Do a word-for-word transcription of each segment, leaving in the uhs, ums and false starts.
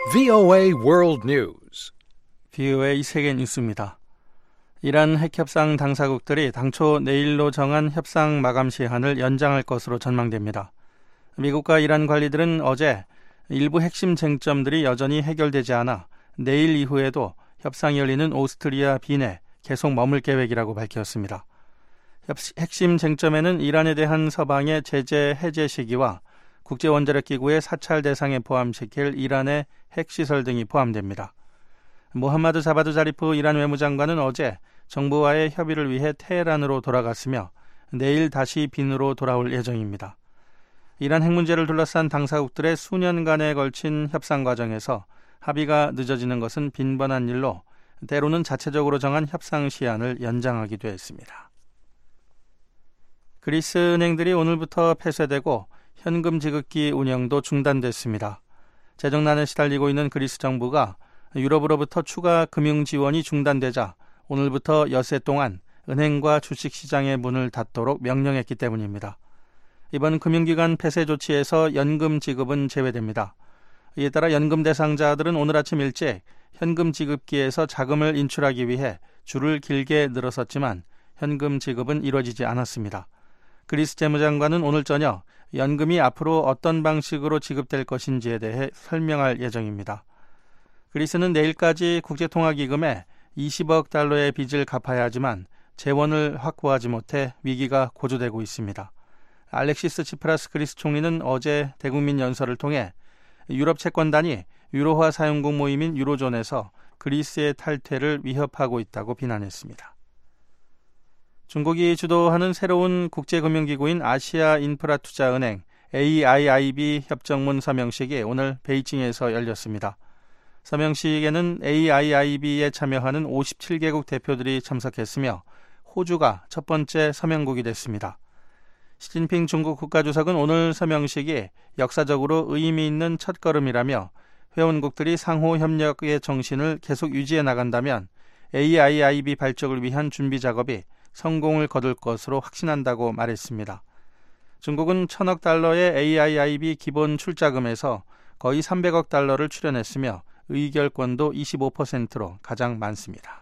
브이오에이 World News. 브이오에이 세계 뉴스입니다. 이란 핵협상 당사국들이 당초 내일로 정한 협상 마감 시한을 연장할 것으로 전망됩니다. 미국과 이란 관리들은 어제 일부 핵심 쟁점들이 여전히 해결되지 않아 내일 이후에도 협상이 열리는 오스트리아 빈에 계속 머물 계획이라고 밝혔습니다. 핵심 쟁점에는 이란에 대한 서방의 제재 해제 시기와 국제원자력기구의 사찰 대상에 포함시킬 이란의 핵시설 등이 포함됩니다. 모함마드 자바드 자리프 이란 외무장관은 어제 정부와의 협의를 위해 테헤란으로 돌아갔으며 내일 다시 빈으로 돌아올 예정입니다. 이란 핵 문제를 둘러싼 당사국들의 수년간에 걸친 협상 과정에서 합의가 늦어지는 것은 빈번한 일로 때로는 자체적으로 정한 협상 시한을 연장하기도 했습니다. 그리스 은행들이 오늘부터 폐쇄되고 현금 지급기 운영도 중단됐습니다. 재정난에 시달리고 있는 그리스 정부가 유럽으로부터 추가 금융 지원이 중단되자 오늘부터 엿새 동안 은행과 주식시장의 문을 닫도록 명령했기 때문입니다. 이번 금융기관 폐쇄 조치에서 연금 지급은 제외됩니다. 이에 따라 연금 대상자들은 오늘 아침 일찍 현금 지급기에서 자금을 인출하기 위해 줄을 길게 늘어섰지만 현금 지급은 이루어지지 않았습니다. 그리스 재무장관은 오늘 저녁 연금이 앞으로 어떤 방식으로 지급될 것인지에 대해 설명할 예정입니다. 그리스는 내일까지 국제통화기금에 이십억 달러의 빚을 갚아야 하지만 재원을 확보하지 못해 위기가 고조되고 있습니다. 알렉시스 치프라스 그리스 총리는 어제 대국민 연설을 통해 유럽 채권단이 유로화 사용국 모임인 유로존에서 그리스의 탈퇴를 위협하고 있다고 비난했습니다. 중국이 주도하는 새로운 국제금융기구인 아시아인프라투자은행 에이아이아이비 협정문 서명식이 오늘 베이징에서 열렸습니다. 서명식에는 에이아이아이비에 참여하는 오십칠 개국 대표들이 참석했으며 호주가 첫 번째 서명국이 됐습니다. 시진핑 중국 국가주석은 오늘 서명식이 역사적으로 의미 있는 첫걸음이라며 회원국들이 상호 협력의 정신을 계속 유지해 나간다면 에이아이아이비 발족을 위한 준비 작업이 성공을 거둘 것으로 확신한다고 말했습니다. 중국은 천억 달러의 에이아이아이비 기본 출자금에서 거의 삼백억 달러를 출연했으며 의결권도 이십오 퍼센트로 가장 많습니다.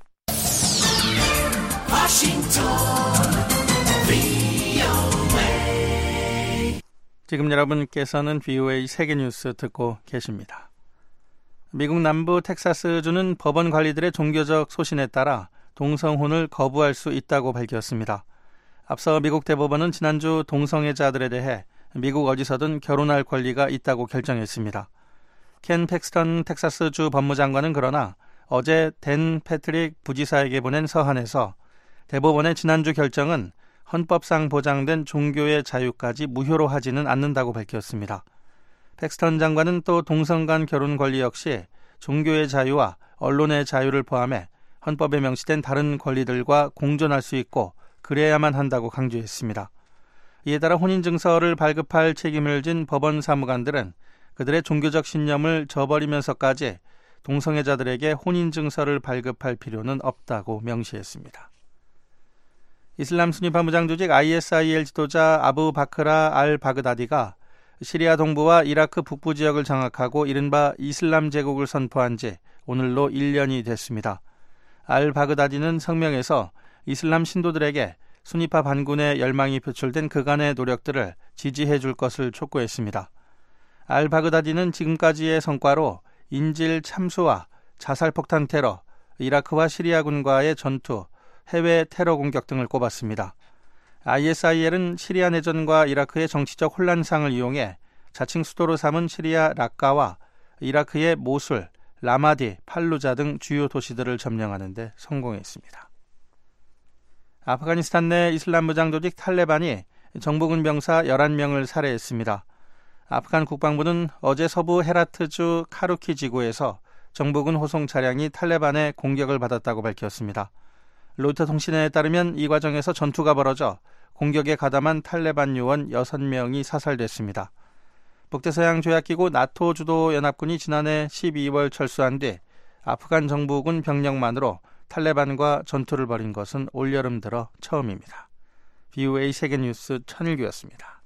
지금 여러분께서는 브이오에이 세계뉴스 듣고 계십니다. 미국 남부 텍사스주는 법원 관리들의 종교적 소신에 따라 동성혼을 거부할 수 있다고 밝혔습니다. 앞서 미국 대법원은 지난주 동성애자들에 대해 미국 어디서든 결혼할 권리가 있다고 결정했습니다. 켄 팩스턴 텍사스주 법무장관은 그러나 어제 댄 패트릭 부지사에게 보낸 서한에서 대법원의 지난주 결정은 헌법상 보장된 종교의 자유까지 무효로 하지는 않는다고 밝혔습니다. 팩스턴 장관은 또 동성 간 결혼 권리 역시 종교의 자유와 언론의 자유를 포함해 헌법에 명시된 다른 권리들과 공존할 수 있고 그래야만 한다고 강조했습니다. 이에 따라 혼인증서를 발급할 책임을 진 법원 사무관들은 그들의 종교적 신념을 저버리면서까지 동성애자들에게 혼인증서를 발급할 필요는 없다고 명시했습니다. 이슬람 순위파 무장 조직 아이에스아이엘 지도자 아부 바크라 알 바그다디가 시리아 동부와 이라크 북부 지역을 장악하고 이른바 이슬람 제국을 선포한 지 오늘로 일 년이 됐습니다. 알 바그다디는 성명에서 이슬람 신도들에게 순위파 반군의 열망이 표출된 그간의 노력들을 지지해 줄 것을 촉구했습니다. 알 바그다디는 지금까지의 성과로 인질 참수와 자살폭탄 테러, 이라크와 시리아군과의 전투, 해외 테러 공격 등을 꼽았습니다. 아이에스아이엘은 시리아 내전과 이라크의 정치적 혼란상을 이용해 자칭 수도로 삼은 시리아 락카와 이라크의 모술, 라마디, 팔루자 등 주요 도시들을 점령하는 데 성공했습니다. 아프가니스탄 내 이슬람 무장 조직 탈레반이 정부군 병사 열한 명을 살해했습니다. 아프간 국방부는 어제 서부 헤라트주 카루키 지구에서 정부군 호송 차량이 탈레반의 공격을 받았다고 밝혔습니다. 로이터 통신에 따르면 이 과정에서 전투가 벌어져 공격에 가담한 탈레반 요원 여섯 명이 사살됐습니다. 북대서양 조약기구 나토 주도 연합군이 지난해 십이월 철수한 뒤 아프간 정부군 병력만으로 탈레반과 전투를 벌인 것은 올여름 들어 처음입니다. 브이오에이 세계뉴스 천일규였습니다.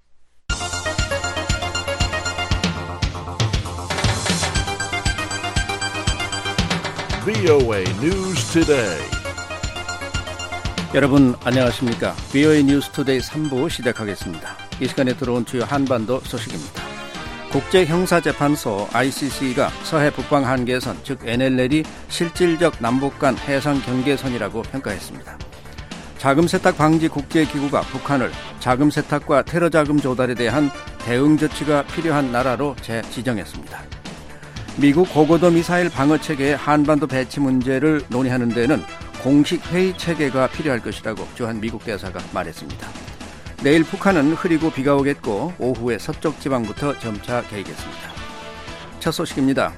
브이오에이 News Today. 여러분 안녕하십니까? 브이오에이 뉴스 투데이 삼 부 시작하겠습니다. 이 시간에 들어온 주요 한반도 소식입니다. 국제형사재판소 아이씨씨가 서해 북방 한계선, 즉 엔엘엘이 실질적 남북 간 해상 경계선이라고 평가했습니다. 자금 세탁 방지 국제기구가 북한을 자금 세탁과 테러 자금 조달에 대한 대응 조치가 필요한 나라로 재지정했습니다. 미국 고고도 미사일 방어 체계의 한반도 배치 문제를 논의하는 데는 공식 회의 체계가 필요할 것이라고 주한 미국 대사가 말했습니다. 내일 북한은 흐리고 비가 오겠고 오후에 서쪽 지방부터 점차 개겠습니다. 첫 소식입니다.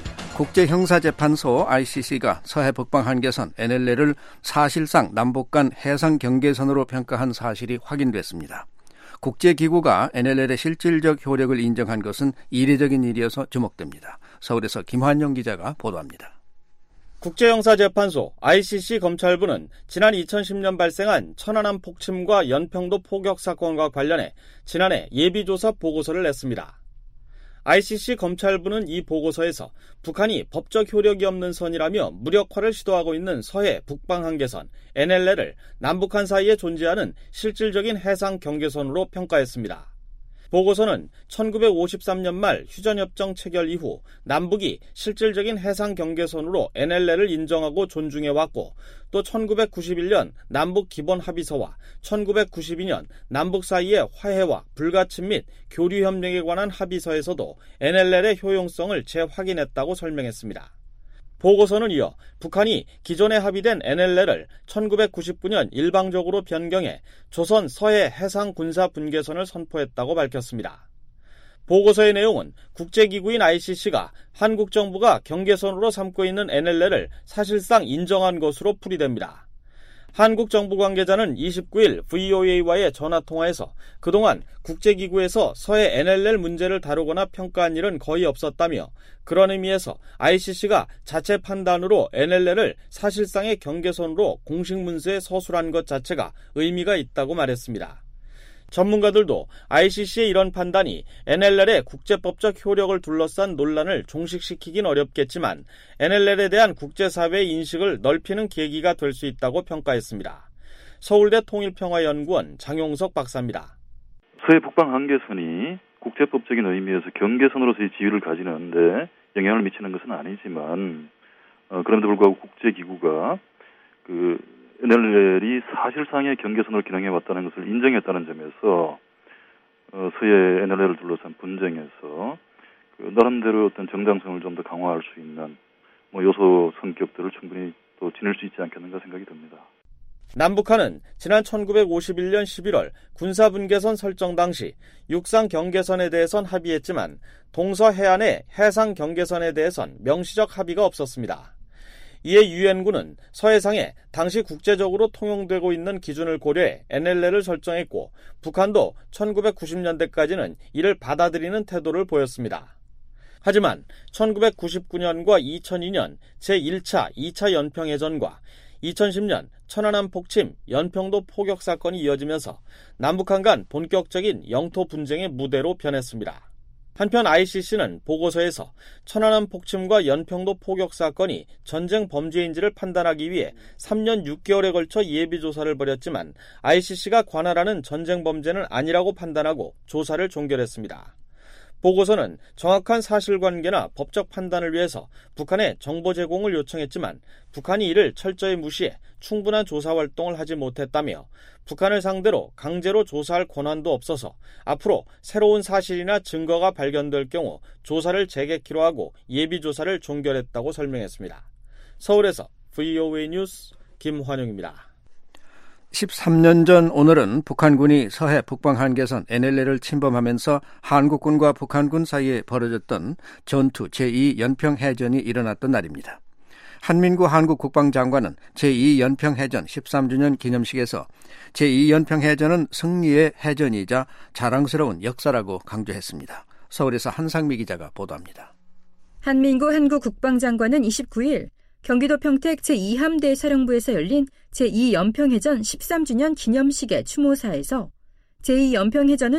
국제형사재판소 아이씨씨가 서해 북방 한계선 엔엘엘을 사실상 남북 간 해상 경계선으로 평가한 사실이 확인됐습니다. 국제기구가 엔엘엘의 실질적 효력을 인정한 것은 이례적인 일이어서 주목됩니다. 서울에서 김환영 기자가 보도합니다. 국제형사재판소 아이씨씨 검찰부는 지난 이천십 년 발생한 천안함 폭침과 연평도 포격 사건과 관련해 지난해 예비조사 보고서를 냈습니다. 아이씨씨 검찰부는 이 보고서에서 북한이 법적 효력이 없는 선이라며 무력화를 시도하고 있는 서해 북방 한계선 엔엘엘을 남북한 사이에 존재하는 실질적인 해상 경계선으로 평가했습니다. 보고서는 천구백오십삼 년 말 휴전협정 체결 이후 남북이 실질적인 해상 경계선으로 엔엘엘을 인정하고 존중해왔고, 또 천구백구십일 년 남북 기본 합의서와 천구백구십이 년 남북 사이의 화해와 불가침 및 교류협력에 관한 합의서에서도 엔엘엘의 효용성을 재확인했다고 설명했습니다. 보고서는 이어 북한이 기존에 합의된 엔엘엘을 천구백구십구 년 일방적으로 변경해 조선 서해 해상 군사 분계선을 선포했다고 밝혔습니다. 보고서의 내용은 국제기구인 아이씨씨가 한국 정부가 경계선으로 삼고 있는 엔엘엘을 사실상 인정한 것으로 풀이됩니다. 한국 정부 관계자는 이십구 일 브이오에이와의 전화통화에서 그동안 국제기구에서 서해 엔엘엘 문제를 다루거나 평가한 일은 거의 없었다며, 그런 의미에서 아이씨씨가 자체 판단으로 엔엘엘을 사실상의 경계선으로 공식 문서에 서술한 것 자체가 의미가 있다고 말했습니다. 전문가들도 아이씨씨의 이런 판단이 엔엘엘의 국제법적 효력을 둘러싼 논란을 종식시키긴 어렵겠지만 엔엘엘에 대한 국제사회의 인식을 넓히는 계기가 될 수 있다고 평가했습니다. 서울대 통일평화연구원 장용석 박사입니다. 서해 북방 한계선이 국제법적인 의미에서 경계선으로서의 지위를 가지는데 영향을 미치는 것은 아니지만, 어, 그럼에도 불구하고 국제기구가 그 엔엘엘이 사실상의 경계선으로 기능해왔다는 것을 인정했다는 점에서 어, 서해 엔엘엘을 둘러싼 분쟁에서 그 나름대로 어떤 정당성을 좀 더 강화할 수 있는 뭐 요소 성격들을 충분히 또 지닐 수 있지 않겠는가 생각이 듭니다. 남북한은 지난 천구백오십일 년 십일월 군사분계선 설정 당시 육상 경계선에 대해선 합의했지만 동서해안의 해상 경계선에 대해선 명시적 합의가 없었습니다. 이에 유엔군은 서해상에 당시 국제적으로 통용되고 있는 기준을 고려해 엔엘엘을 설정했고, 북한도 천구백구십 년대까지는 이를 받아들이는 태도를 보였습니다. 하지만 천구백구십구 년과 이천이 년 제일 차, 이 차 연평해전과 이천십 년 천안함 폭침, 연평도 포격 사건이 이어지면서 남북한 간 본격적인 영토 분쟁의 무대로 변했습니다. 한편 아이씨씨는 보고서에서 천안함 폭침과 연평도 포격 사건이 전쟁 범죄인지를 판단하기 위해 삼 년 육 개월에 걸쳐 예비조사를 벌였지만 아이씨씨가 관할하는 전쟁 범죄는 아니라고 판단하고 조사를 종결했습니다. 보고서는 정확한 사실관계나 법적 판단을 위해서 북한에 정보 제공을 요청했지만 북한이 이를 철저히 무시해 충분한 조사 활동을 하지 못했다며, 북한을 상대로 강제로 조사할 권한도 없어서 앞으로 새로운 사실이나 증거가 발견될 경우 조사를 재개키로 하고 예비조사를 종결했다고 설명했습니다. 서울에서 브이오에이 뉴스 김환영입니다. 십삼 년 전 오늘은 북한군이 서해 북방 한계선 엔엘엘을 침범하면서 한국군과 북한군 사이에 벌어졌던 전투 제이 연평해전이 일어났던 날입니다. 한민구 한국 국방장관은 제이 연평해전 십삼 주년 기념식에서 제이 연평해전은 승리의 해전이자 자랑스러운 역사라고 강조했습니다. 서울에서 한상미 기자가 보도합니다. 한민구 한국 국방장관은 이십구 일 경기도 평택 제이 함대 사령부에서 열린 제이 연평해전 십삼 주년 기념식의 추모사에서 제이 연평해전은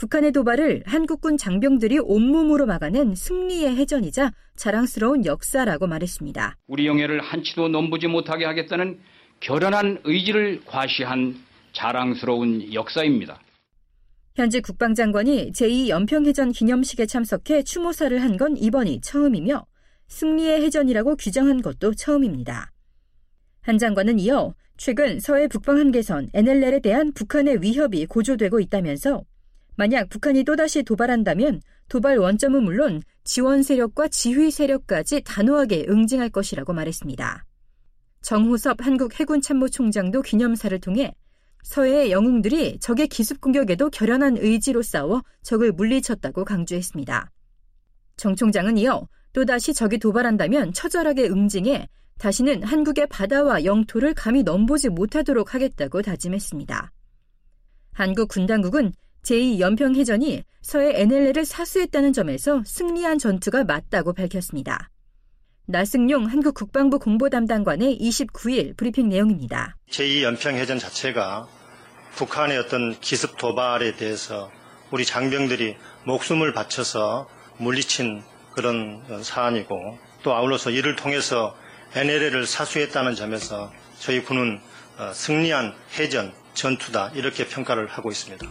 북한의 도발을 한국군 장병들이 온몸으로 막아낸 승리의 해전이자 자랑스러운 역사라고 말했습니다. 우리 영해를 한치도 넘보지 못하게 하겠다는 결연한 의지를 과시한 자랑스러운 역사입니다. 현재 국방장관이 제이 연평해전 기념식에 참석해 추모사를 한 건 이번이 처음이며 승리의 해전이라고 규정한 것도 처음입니다. 한 장관은 이어 최근 서해 북방 한계선 엔엘엘에 대한 북한의 위협이 고조되고 있다면서 만약 북한이 또다시 도발한다면 도발 원점은 물론 지원 세력과 지휘 세력까지 단호하게 응징할 것이라고 말했습니다. 정호섭 한국 해군 참모총장도 기념사를 통해 서해의 영웅들이 적의 기습 공격에도 결연한 의지로 싸워 적을 물리쳤다고 강조했습니다. 정 총장은 이어 또다시 적이 도발한다면 처절하게 응징해 다시는 한국의 바다와 영토를 감히 넘보지 못하도록 하겠다고 다짐했습니다. 한국 군당국은 제이 연평해전이 서해 엔엘엘을 사수했다는 점에서 승리한 전투가 맞다고 밝혔습니다. 나승용 한국 국방부 공보담당관의 이십구일 브리핑 내용입니다. 제이 연평해전 자체가 북한의 어떤 기습 도발에 대해서 우리 장병들이 목숨을 바쳐서 물리친 그런 사안이고 또 아울러서 이를 통해서 엔엘엘을 사수했다는 점에서 저희 군은 승리한 해전, 전투다 이렇게 평가를 하고 있습니다.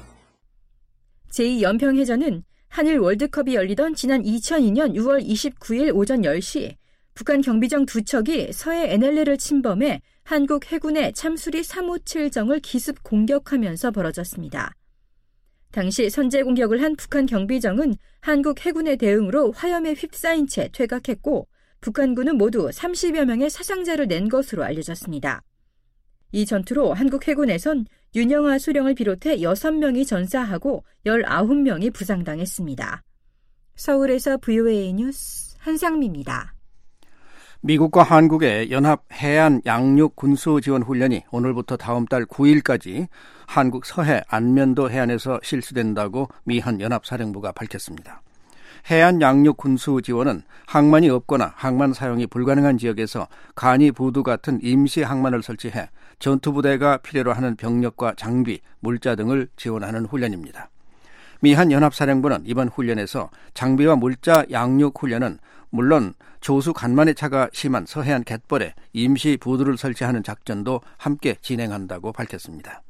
제이 연평해전은 한일 월드컵이 열리던 지난 이천이년 유월 이십구일 오전 열 시 북한 경비정 두 척이 서해 엔엘엘을 침범해 한국 해군의 참수리 삼오칠정을 기습 공격하면서 벌어졌습니다. 당시 선제 공격을 한 북한 경비정은 한국 해군의 대응으로 화염에 휩싸인 채 퇴각했고 북한군은 모두 삼십여 명의 사상자를 낸 것으로 알려졌습니다. 이 전투로 한국 해군에선 윤영아 수령을 비롯해 여섯 명이 전사하고 열아홉 명이 부상당했습니다. 서울에서 브이오에이 뉴스 한상미입니다. 미국과 한국의 연합 해안 양육 군수 지원 훈련이 오늘부터 다음 달 구일까지 한국 서해 안면도 해안에서 실시된다고 미한 연합사령부가 밝혔습니다. 해안 양육 군수 지원은 항만이 없거나 항만 사용이 불가능한 지역에서 간이 부두 같은 임시 항만을 설치해 전투부대가 필요로 하는 병력과 장비, 물자 등을 지원하는 훈련입니다. 미한 연합사령부는 이번 훈련에서 장비와 물자 양육 훈련은 물론 조수 간만의 차가 심한 서해안 갯벌에 임시 부두를 설치하는 작전도 함께 진행한다고 밝혔습니다.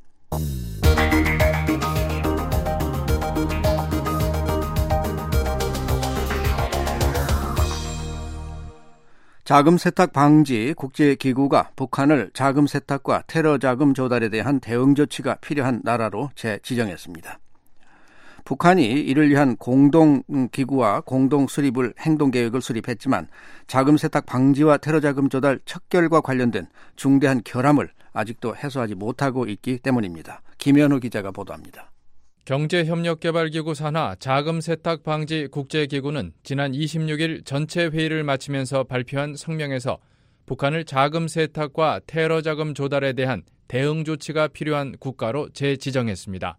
자금 세탁 방지 국제기구가 북한을 자금 세탁과 테러 자금 조달에 대한 대응 조치가 필요한 나라로 재지정했습니다. 북한이 이를 위한 공동기구와 공동수립을 행동계획을 수립했지만 자금 세탁 방지와 테러 자금 조달 척결과 관련된 중대한 결함을 아직도 해소하지 못하고 있기 때문입니다. 김현우 기자가 보도합니다. 경제협력개발기구 산하 자금세탁방지 국제기구는 지난 이십육일 전체 회의를 마치면서 발표한 성명에서 북한을 자금세탁과 테러자금 조달에 대한 대응 조치가 필요한 국가로 재지정했습니다.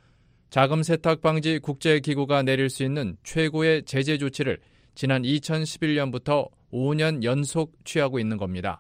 자금세탁방지 국제기구가 내릴 수 있는 최고의 제재 조치를 지난 이천십일년부터 오 년 연속 취하고 있는 겁니다.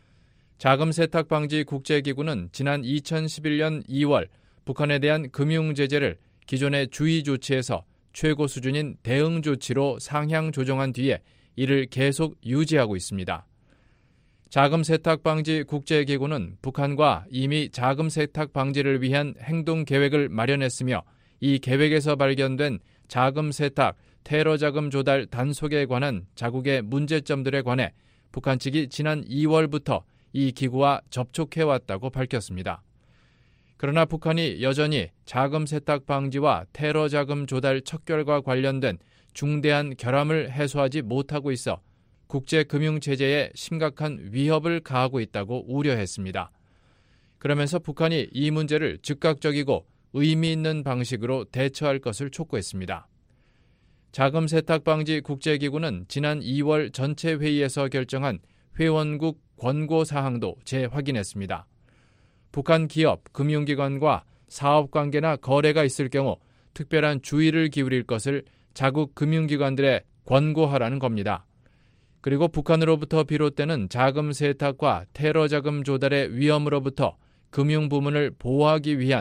자금세탁방지 국제기구는 지난 이천십일년 이월 북한에 대한 금융 제재를 기존의 주의 조치에서 최고 수준인 대응 조치로 상향 조정한 뒤에 이를 계속 유지하고 있습니다. 자금 세탁 방지 국제기구는 북한과 이미 자금 세탁 방지를 위한 행동 계획을 마련했으며 이 계획에서 발견된 자금 세탁, 테러 자금 조달 단속에 관한 자국의 문제점들에 관해 북한 측이 지난 이월부터 이 기구와 접촉해왔다고 밝혔습니다. 그러나 북한이 여전히 자금 세탁 방지와 테러 자금 조달 척결과 관련된 중대한 결함을 해소하지 못하고 있어 국제금융체제에 심각한 위협을 가하고 있다고 우려했습니다. 그러면서 북한이 이 문제를 즉각적이고 의미 있는 방식으로 대처할 것을 촉구했습니다. 자금 세탁 방지 국제기구는 지난 이월 전체 회의에서 결정한 회원국 권고 사항도 재확인했습니다. 북한 기업, 금융기관과 사업관계나 거래가 있을 경우 특별한 주의를 기울일 것을 자국 금융기관들에 권고하라는 겁니다. 그리고 북한으로부터 비롯되는 자금 세탁과 테러 자금 조달의 위험으로부터 금융부문을 보호하기 위한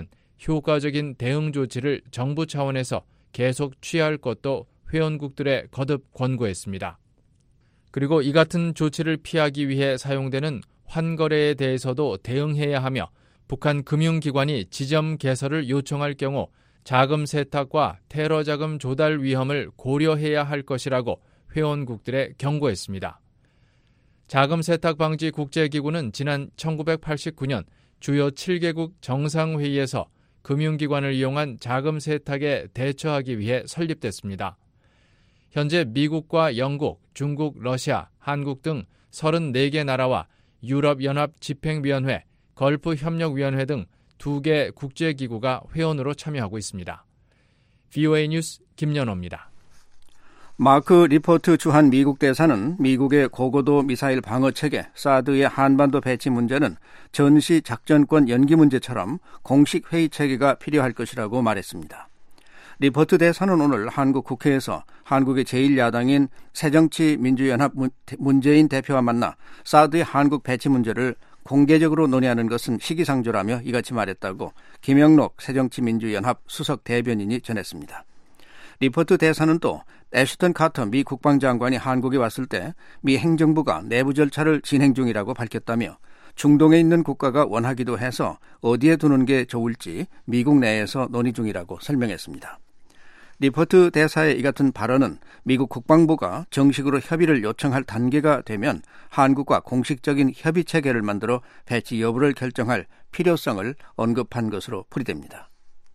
효과적인 대응 조치를 정부 차원에서 계속 취할 것도 회원국들에 거듭 권고했습니다. 그리고 이 같은 조치를 피하기 위해 사용되는 환거래에 대해서도 대응해야 하며 북한 금융기관이 지점 개설을 요청할 경우 자금 세탁과 테러 자금 조달 위험을 고려해야 할 것이라고 회원국들에 경고했습니다. 자금 세탁 방지 국제기구는 지난 천구백팔십구 년 주요 칠 개국 정상회의에서 금융기관을 이용한 자금 세탁에 대처하기 위해 설립됐습니다. 현재 미국과 영국, 중국, 러시아, 한국 등 서른네 개 나라와 유럽연합 집행위원회, 걸프협력위원회 등 두 개 국제기구가 회원으로 참여하고 있습니다. 브이오에이 뉴스 김연호입니다. 마크 리포트 주한 미국 대사는 미국의 고고도 미사일 방어체계 사드의 한반도 배치 문제는 전시 작전권 연기 문제처럼 공식 회의 체계가 필요할 것이라고 말했습니다. 리포트 대사는 오늘 한국 국회에서 한국의 제일 야당인 새정치민주연합 문재인 대표와 만나 사드의 한국 배치 문제를 공개적으로 논의하는 것은 시기상조라며 이같이 말했다고 김영록 새정치민주연합 수석 대변인이 전했습니다. 리포트 대사는 또 애슈턴 카터 미 국방장관이 한국에 왔을 때 미 행정부가 내부 절차를 진행 중이라고 밝혔다며 중동에 있는 국가가 원하기도 해서 어디에 두는 게 좋을지 미국 내에서 논의 중이라고 설명했습니다. 리포트 대사의 이 같은 발언은 미국 국방부가 정식으로 협의를 요청할 단계가 되면 한국과 공식적인 협의 체계를 만들어 배치 여부를 결정할 필요성을 언급한 것으로 풀이됩니다.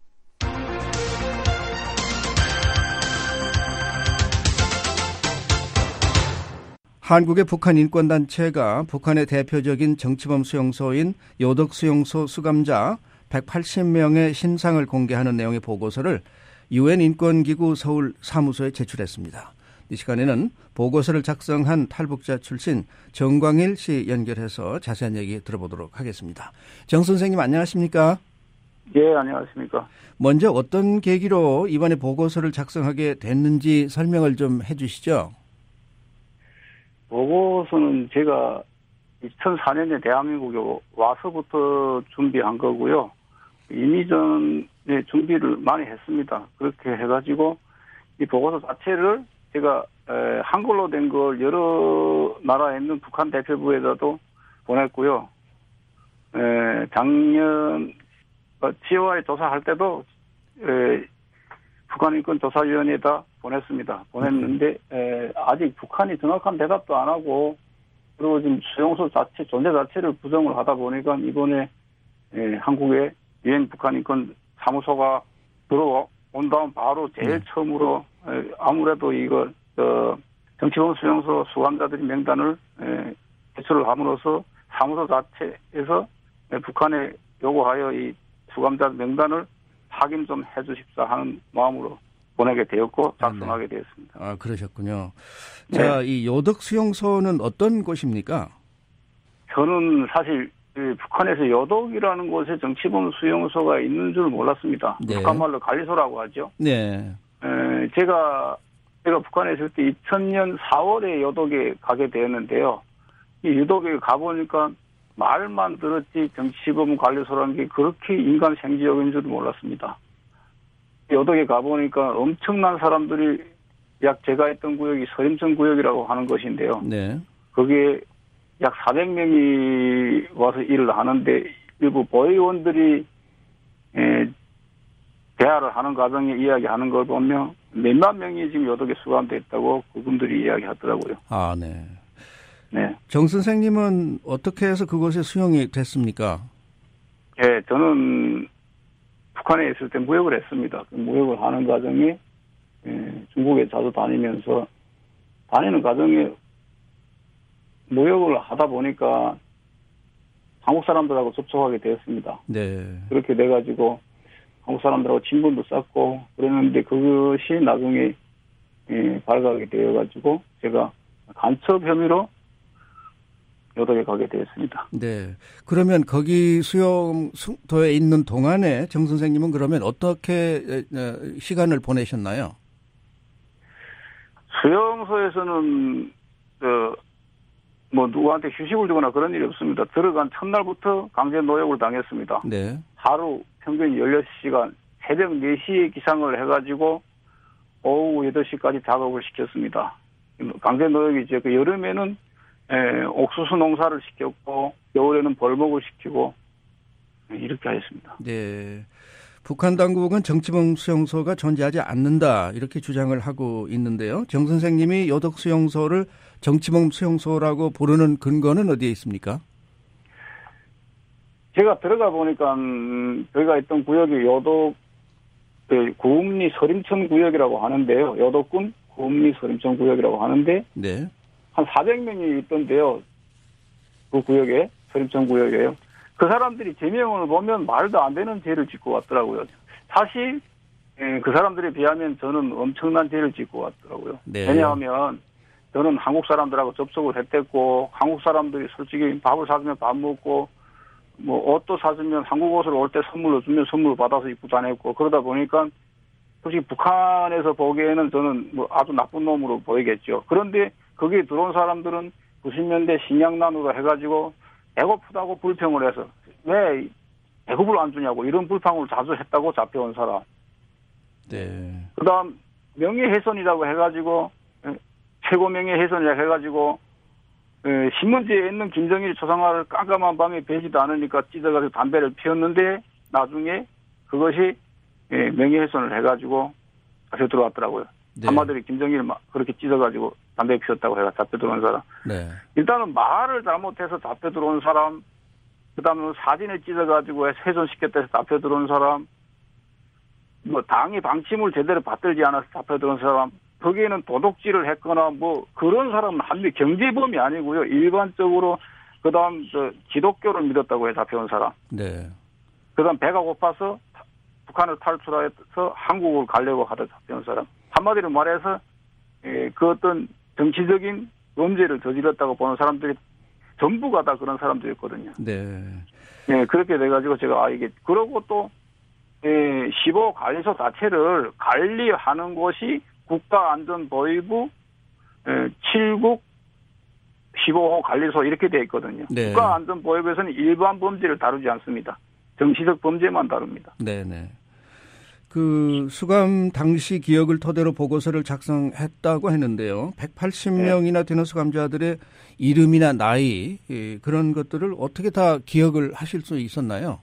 한국의 북한 인권단체가 북한의 대표적인 정치범 수용소인 요덕수용소 수감자 백팔십 명의 신상을 공개하는 내용의 보고서를 유엔 인권기구 서울 사무소에 제출했습니다. 이 시간에는 보고서를 작성한 탈북자 출신 정광일 씨 연결해서 자세한 얘기 들어보도록 하겠습니다. 정 선생님 안녕하십니까? 예, 안녕하십니까? 먼저 어떤 계기로 이번에 보고서를 작성하게 됐는지 설명을 좀 해주시죠. 보고서는 제가 이천사 년에 대한민국에 와서부터 준비한 거고요. 이미 전에 준비를 많이 했습니다. 그렇게 해가지고 이 보고서 자체를 제가 에, 한글로 된 걸 여러 나라에 있는 북한 대표부에다도 보냈고요. 에, 작년 지오아이 조사할 때도 에, 북한인권조사위원회에다 보냈습니다. 보냈는데 에, 아직 북한이 정확한 대답도 안 하고 그리고 지금 수용소 자체 존재 자체를 부정을 하다 보니까 이번에 에, 한국에 유엔 북한인권 사무소가 들어온 다음 바로 제일 네. 처음으로 에, 아무래도 이거 어, 정치범 수용소 수감자들의 명단을 에, 제출을 함으로써 사무소 자체에서 에, 북한에 요구하여 이 수감자 명단을 확인 좀 해주십사 하는 마음으로 보내게 되었고 작성하게 되었습니다. 아, 그러셨군요. 네. 자, 이 요덕 수용소는 어떤 곳입니까? 저는 사실 북한에서 요덕이라는 곳에 정치범 수용소가 있는 줄 몰랐습니다. 네. 북한 말로 관리소라고 하죠. 네. 에, 제가 제가 북한에 있을 때 이천 년 사월에 요덕에 가게 되었는데요. 이 요덕에 가보니까 말만 들었지 정치범 관리소라는 게 그렇게 인간 생지역인 줄 몰랐습니다. 요덕에 가보니까 엄청난 사람들이 약 제가 있던 구역이 서림천 구역이라고 하는 것인데요. 네. 거기에 약 사백 명이 와서 일을 하는데 일부 보위원들이 에, 대화를 하는 과정에 이야기하는 걸 보면 몇만 명이 지금 요덕에 수감됐다고 그분들이 이야기하더라고요. 아, 네. 네. 정 선생님은 어떻게 해서 그곳에 수용이 됐습니까? 네, 저는 북한에 있을 때 무역을 했습니다. 무역을 하는 과정에 예, 중국에 자주 다니면서 다니는 과정에 무역을 하다 보니까 한국 사람들하고 접촉하게 되었습니다. 네. 그렇게 돼가지고 한국 사람들하고 친분도 쌓고 그랬는데 그것이 나중에 예, 발각하게 되어가지고 제가 간첩 혐의로 요덕에 가게 되었습니다. 네. 그러면 거기 수용소에 있는 동안에 정 선생님은 그러면 어떻게 시간을 보내셨나요? 수용소에서는 그 뭐 누구한테 휴식을 주거나 그런 일이 없습니다. 들어간 첫날부터 강제 노역을 당했습니다. 네. 하루 평균 열여섯 시간, 새벽 네 시에 기상을 해가지고 오후 여덟 시까지 작업을 시켰습니다. 강제 노역이죠. 그 여름에는 에, 옥수수 농사를 시켰고 겨울에는 벌목을 시키고 이렇게 하였습니다. 네. 북한 당국은 정치범 수용소가 존재하지 않는다 이렇게 주장을 하고 있는데요. 정 선생님이 요덕 수용소를 정치범 수용소라고 부르는 근거는 어디에 있습니까? 제가 들어가 보니까 음, 저희가 있던 구역이 요덕 네, 구읍리 서림천 구역이라고 하는데요. 요덕군 구읍리 서림천 구역이라고 하는데 네. 한 사백 명이 있던데요. 그 구역에 서림천 구역에요. 그 사람들이 제명을 보면 말도 안 되는 죄를 짓고 왔더라고요. 사실 그 사람들에 비하면 저는 엄청난 죄를 짓고 왔더라고요. 네. 왜냐하면 저는 한국 사람들하고 접촉을 했댔고 한국 사람들이 솔직히 밥을 사주면 밥 먹고 뭐 옷도 사주면 한국 옷을 올 때 선물로 주면 선물을 받아서 입고 다녔고 그러다 보니까 솔직히 북한에서 보기에는 저는 뭐 아주 나쁜 놈으로 보이겠죠. 그런데 거기에 들어온 사람들은 구십 년대 식량난으로 해가지고 배고프다고 불평을 해서 왜 배급을 안 주냐고 이런 불평을 자주 했다고 잡혀온 사람. 네. 그다음 명예훼손이라고 해가지고 최고 명예훼손이라고 해가지고 신문지에 있는 김정일 초상화를 깜깜한 밤에 베지도 않으니까 찢어가지고 담배를 피웠는데 나중에 그것이 명예훼손을 해가지고 잡혀 들어왔더라고요. 네. 한마디로 김정일 그렇게 찢어가지고 담배 피웠다고 해가 잡혀 들어온 사람. 네. 일단은 말을 잘못해서 잡혀 들어온 사람, 그 다음에 사진을 찢어가지고 훼손시켰다 해서 잡혀 들어온 사람, 뭐 당이 방침을 제대로 받들지 않아서 잡혀 들어온 사람, 거기에는 도둑질을 했거나 뭐 그런 사람은 한미 경제범이 아니고요. 일반적으로 그 다음 저 기독교를 믿었다고 해 잡혀온 사람. 네. 그 다음 배가 고파서 북한을 탈출해서 한국을 가려고 하다 잡혀온 사람. 한마디로 말해서 예, 그 어떤 정치적인 범죄를 저질렀다고 보는 사람들이 전부가 다 그런 사람들이었거든요. 네. 예, 그렇게 돼가지고 제가 아 이게 그러고 또 예, 십오 관리소 자체를 관리하는 곳이 국가안전보위부 예, 칠국 십오 호 관리소 이렇게 되어 있거든요. 네. 국가안전보위부에서는 일반 범죄를 다루지 않습니다. 정치적 범죄만 다룹니다. 네네. 그 수감 당시 기억을 토대로 보고서를 작성했다고 했는데요. 백팔십 명이나 되는 수감자들의 이름이나 나이 그런 것들을 어떻게 다 기억을 하실 수 있었나요?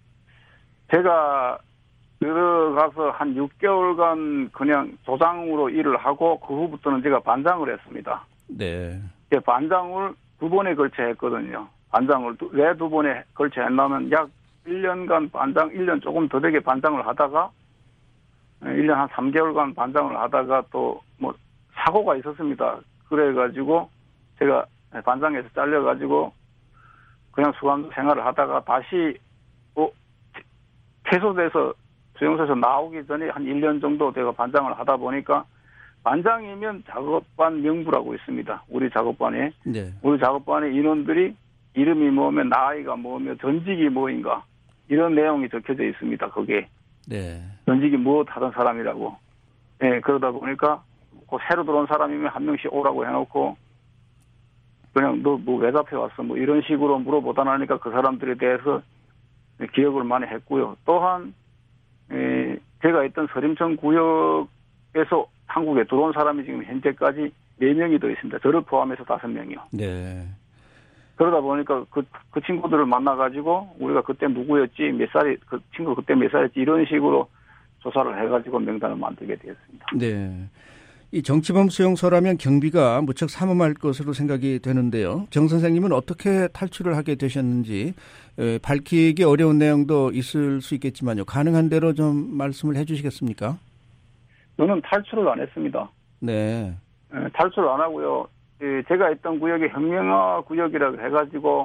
제가 들어가서 한 육 개월간 그냥 조장으로 일을 하고 그 후부터는 제가 반장을 했습니다. 네. 반장을 두 번에 걸쳐 했거든요. 반장을 왜 두 번에 걸쳐 했냐면 약 일 년간 반장, 일 년 조금 더 되게 반장을 하다가 일 년 한 삼 개월간 반장을 하다가 또 뭐 사고가 있었습니다. 그래가지고 제가 반장에서 잘려가지고 그냥 수감 생활을 하다가 다시 어, 퇴소돼서 수용소에서 나오기 전에 한 일 년 정도 제가 반장을 하다 보니까 반장이면 작업반 명부라고 있습니다. 우리 작업반에. 네. 우리 작업반의 인원들이 이름이 뭐면 나이가 뭐며 전직이 뭐인가 이런 내용이 적혀져 있습니다. 거기에. 네. 전직이 무엇 하던 사람이라고. 예, 그러다 보니까 그 새로 들어온 사람이면 한 명씩 오라고 해놓고 그냥 너 뭐 왜 잡혀왔어 뭐 이런 식으로 물어보다 나니까 그 사람들에 대해서 기억을 많이 했고요. 또한 에, 제가 있던 서림천 구역에서 한국에 들어온 사람이 지금 현재까지 네 명이 더 있습니다. 저를 포함해서 다섯 명이요. 네. 그러다 보니까 그, 그 친구들을 만나가지고 우리가 그때 누구였지, 몇 살이, 그 친구 그때 몇 살이었지 이런 식으로 조사를 해가지고 명단을 만들게 되었습니다. 네. 이 정치범 수용소라면 경비가 무척 삼엄할 것으로 생각이 되는데요. 정 선생님은 어떻게 탈출을 하게 되셨는지 에, 밝히기 어려운 내용도 있을 수 있겠지만요. 가능한 대로 좀 말씀을 해 주시겠습니까? 저는 탈출을 안 했습니다. 네. 에, 탈출을 안 하고요. 에, 제가 있던 구역이 혁명화 구역이라고 해가지고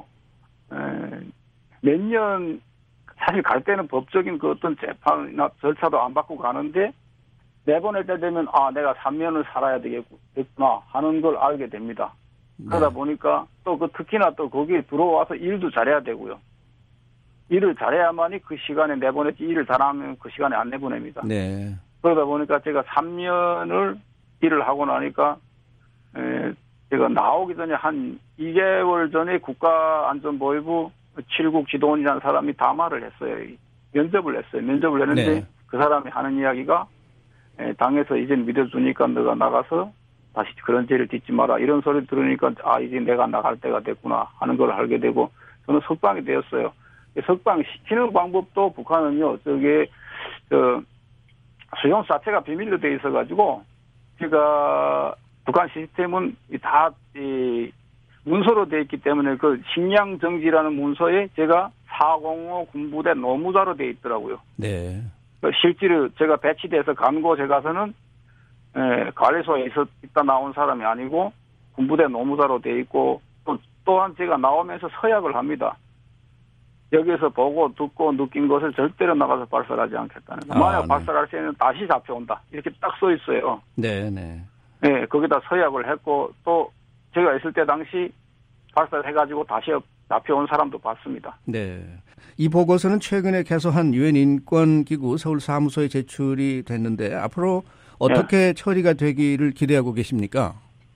몇 년 사실 갈 때는 법적인 그 어떤 재판이나 절차도 안 받고 가는데 내보낼 때 되면 아 내가 삼 년을 살아야 되겠구나 하는 걸 알게 됩니다. 네. 그러다 보니까 또 그 특히나 또 거기에 들어와서 일도 잘해야 되고요. 일을 잘해야만이 그 시간에 내보냈지 일을 잘하면 그 시간에 안 내보냅니다. 네. 그러다 보니까 제가 삼 년을 일을 하고 나니까 에, 제가 나오기 전에 한 이 개월 전에 국가안전보위부 칠국 지도원이라는 사람이 담화를 했어요. 면접을 했어요. 면접을 했는데 네. 그 사람이 하는 이야기가 에, 당에서 이제 믿어주니까 너가 나가서 다시 그런 죄를 짓지 마라. 이런 소리 들으니까 아 이제 내가 나갈 때가 됐구나 하는 걸 알게 되고 저는 석방이 되었어요. 석방 시키는 방법도 북한은요. 저게 저 수용 자체가 비밀로 돼 있어가지고 제가 북한 시스템은 다 이 문서로 돼 있기 때문에 그 식량 정지라는 문서에 제가 사공오 군부대 노무자로 돼 있더라고요. 네. 실제로 제가 배치돼서 간 곳에 가서는 에, 관리소에 있어 있다 나온 사람이 아니고 군부대 노무자로 돼 있고 또 또한 제가 나오면서 서약을 합니다. 여기서 보고 듣고 느낀 것을 절대로 나가서 발설하지 않겠다는 거. 아, 만약 네. 발설할 때는 다시 잡혀온다. 이렇게 딱 써 있어요. 네, 네. 네, 거기다 서약을 했고 또 제가 있을 때 당시 발설해가지고 다시 잡혀온 사람도 봤습니다. 네. 이 보고서는 최근에 개소한 유엔 인권기구 서울 사무소에 제출이 됐는데 앞으로 어떻게 네. 처리가 되기를 기대하고 계십니까?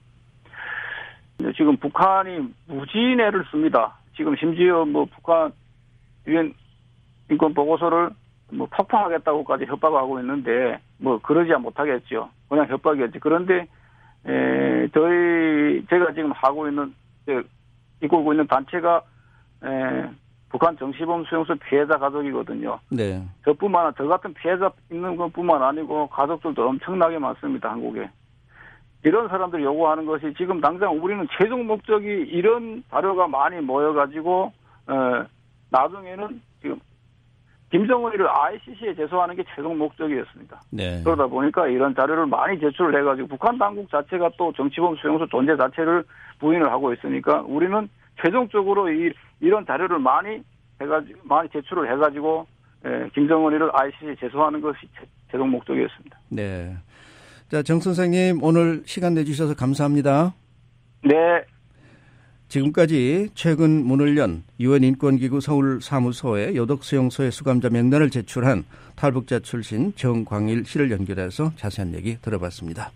지금 북한이 무진애를 씁니다. 지금 심지어 뭐 북한 유엔 인권 보고서를 뭐 폭파하겠다고까지 협박하고 있는데 뭐 그러지 못하겠죠. 그냥 협박이었지. 그런데 에, 저희 제가 지금 하고 있는 이끌고 있는 단체가 에, 북한 정치범 수용소 피해자 가족이거든요. 네. 저뿐만 아니라 저 같은 피해자 있는 것뿐만 아니고 가족들도 엄청나게 많습니다. 한국에. 이런 사람들이 요구하는 것이 지금 당장 우리는 최종 목적이 이런 자료가 많이 모여가지고 에, 나중에는 지금 김정은이를 아이씨씨에 제소하는 게 최종 목적이었습니다. 네. 그러다 보니까 이런 자료를 많이 제출을 해가지고 북한 당국 자체가 또 정치범 수용소 존재 자체를 부인을 하고 있으니까 우리는 최종적으로 이, 이런 자료를 많이 해가지고 많이 제출을 해가지고 에, 김정은이를 아이씨씨에 제소하는 것이 최종 목적이었습니다. 네. 자, 정 선생님 오늘 시간 내주셔서 감사합니다. 네. 지금까지 최근 문을 연 유엔 인권기구 서울 사무소에 요독수용소의 수감자 명단을 제출한 탈북자 출신 정광일 씨를 연결해서 자세한 얘기 들어봤습니다.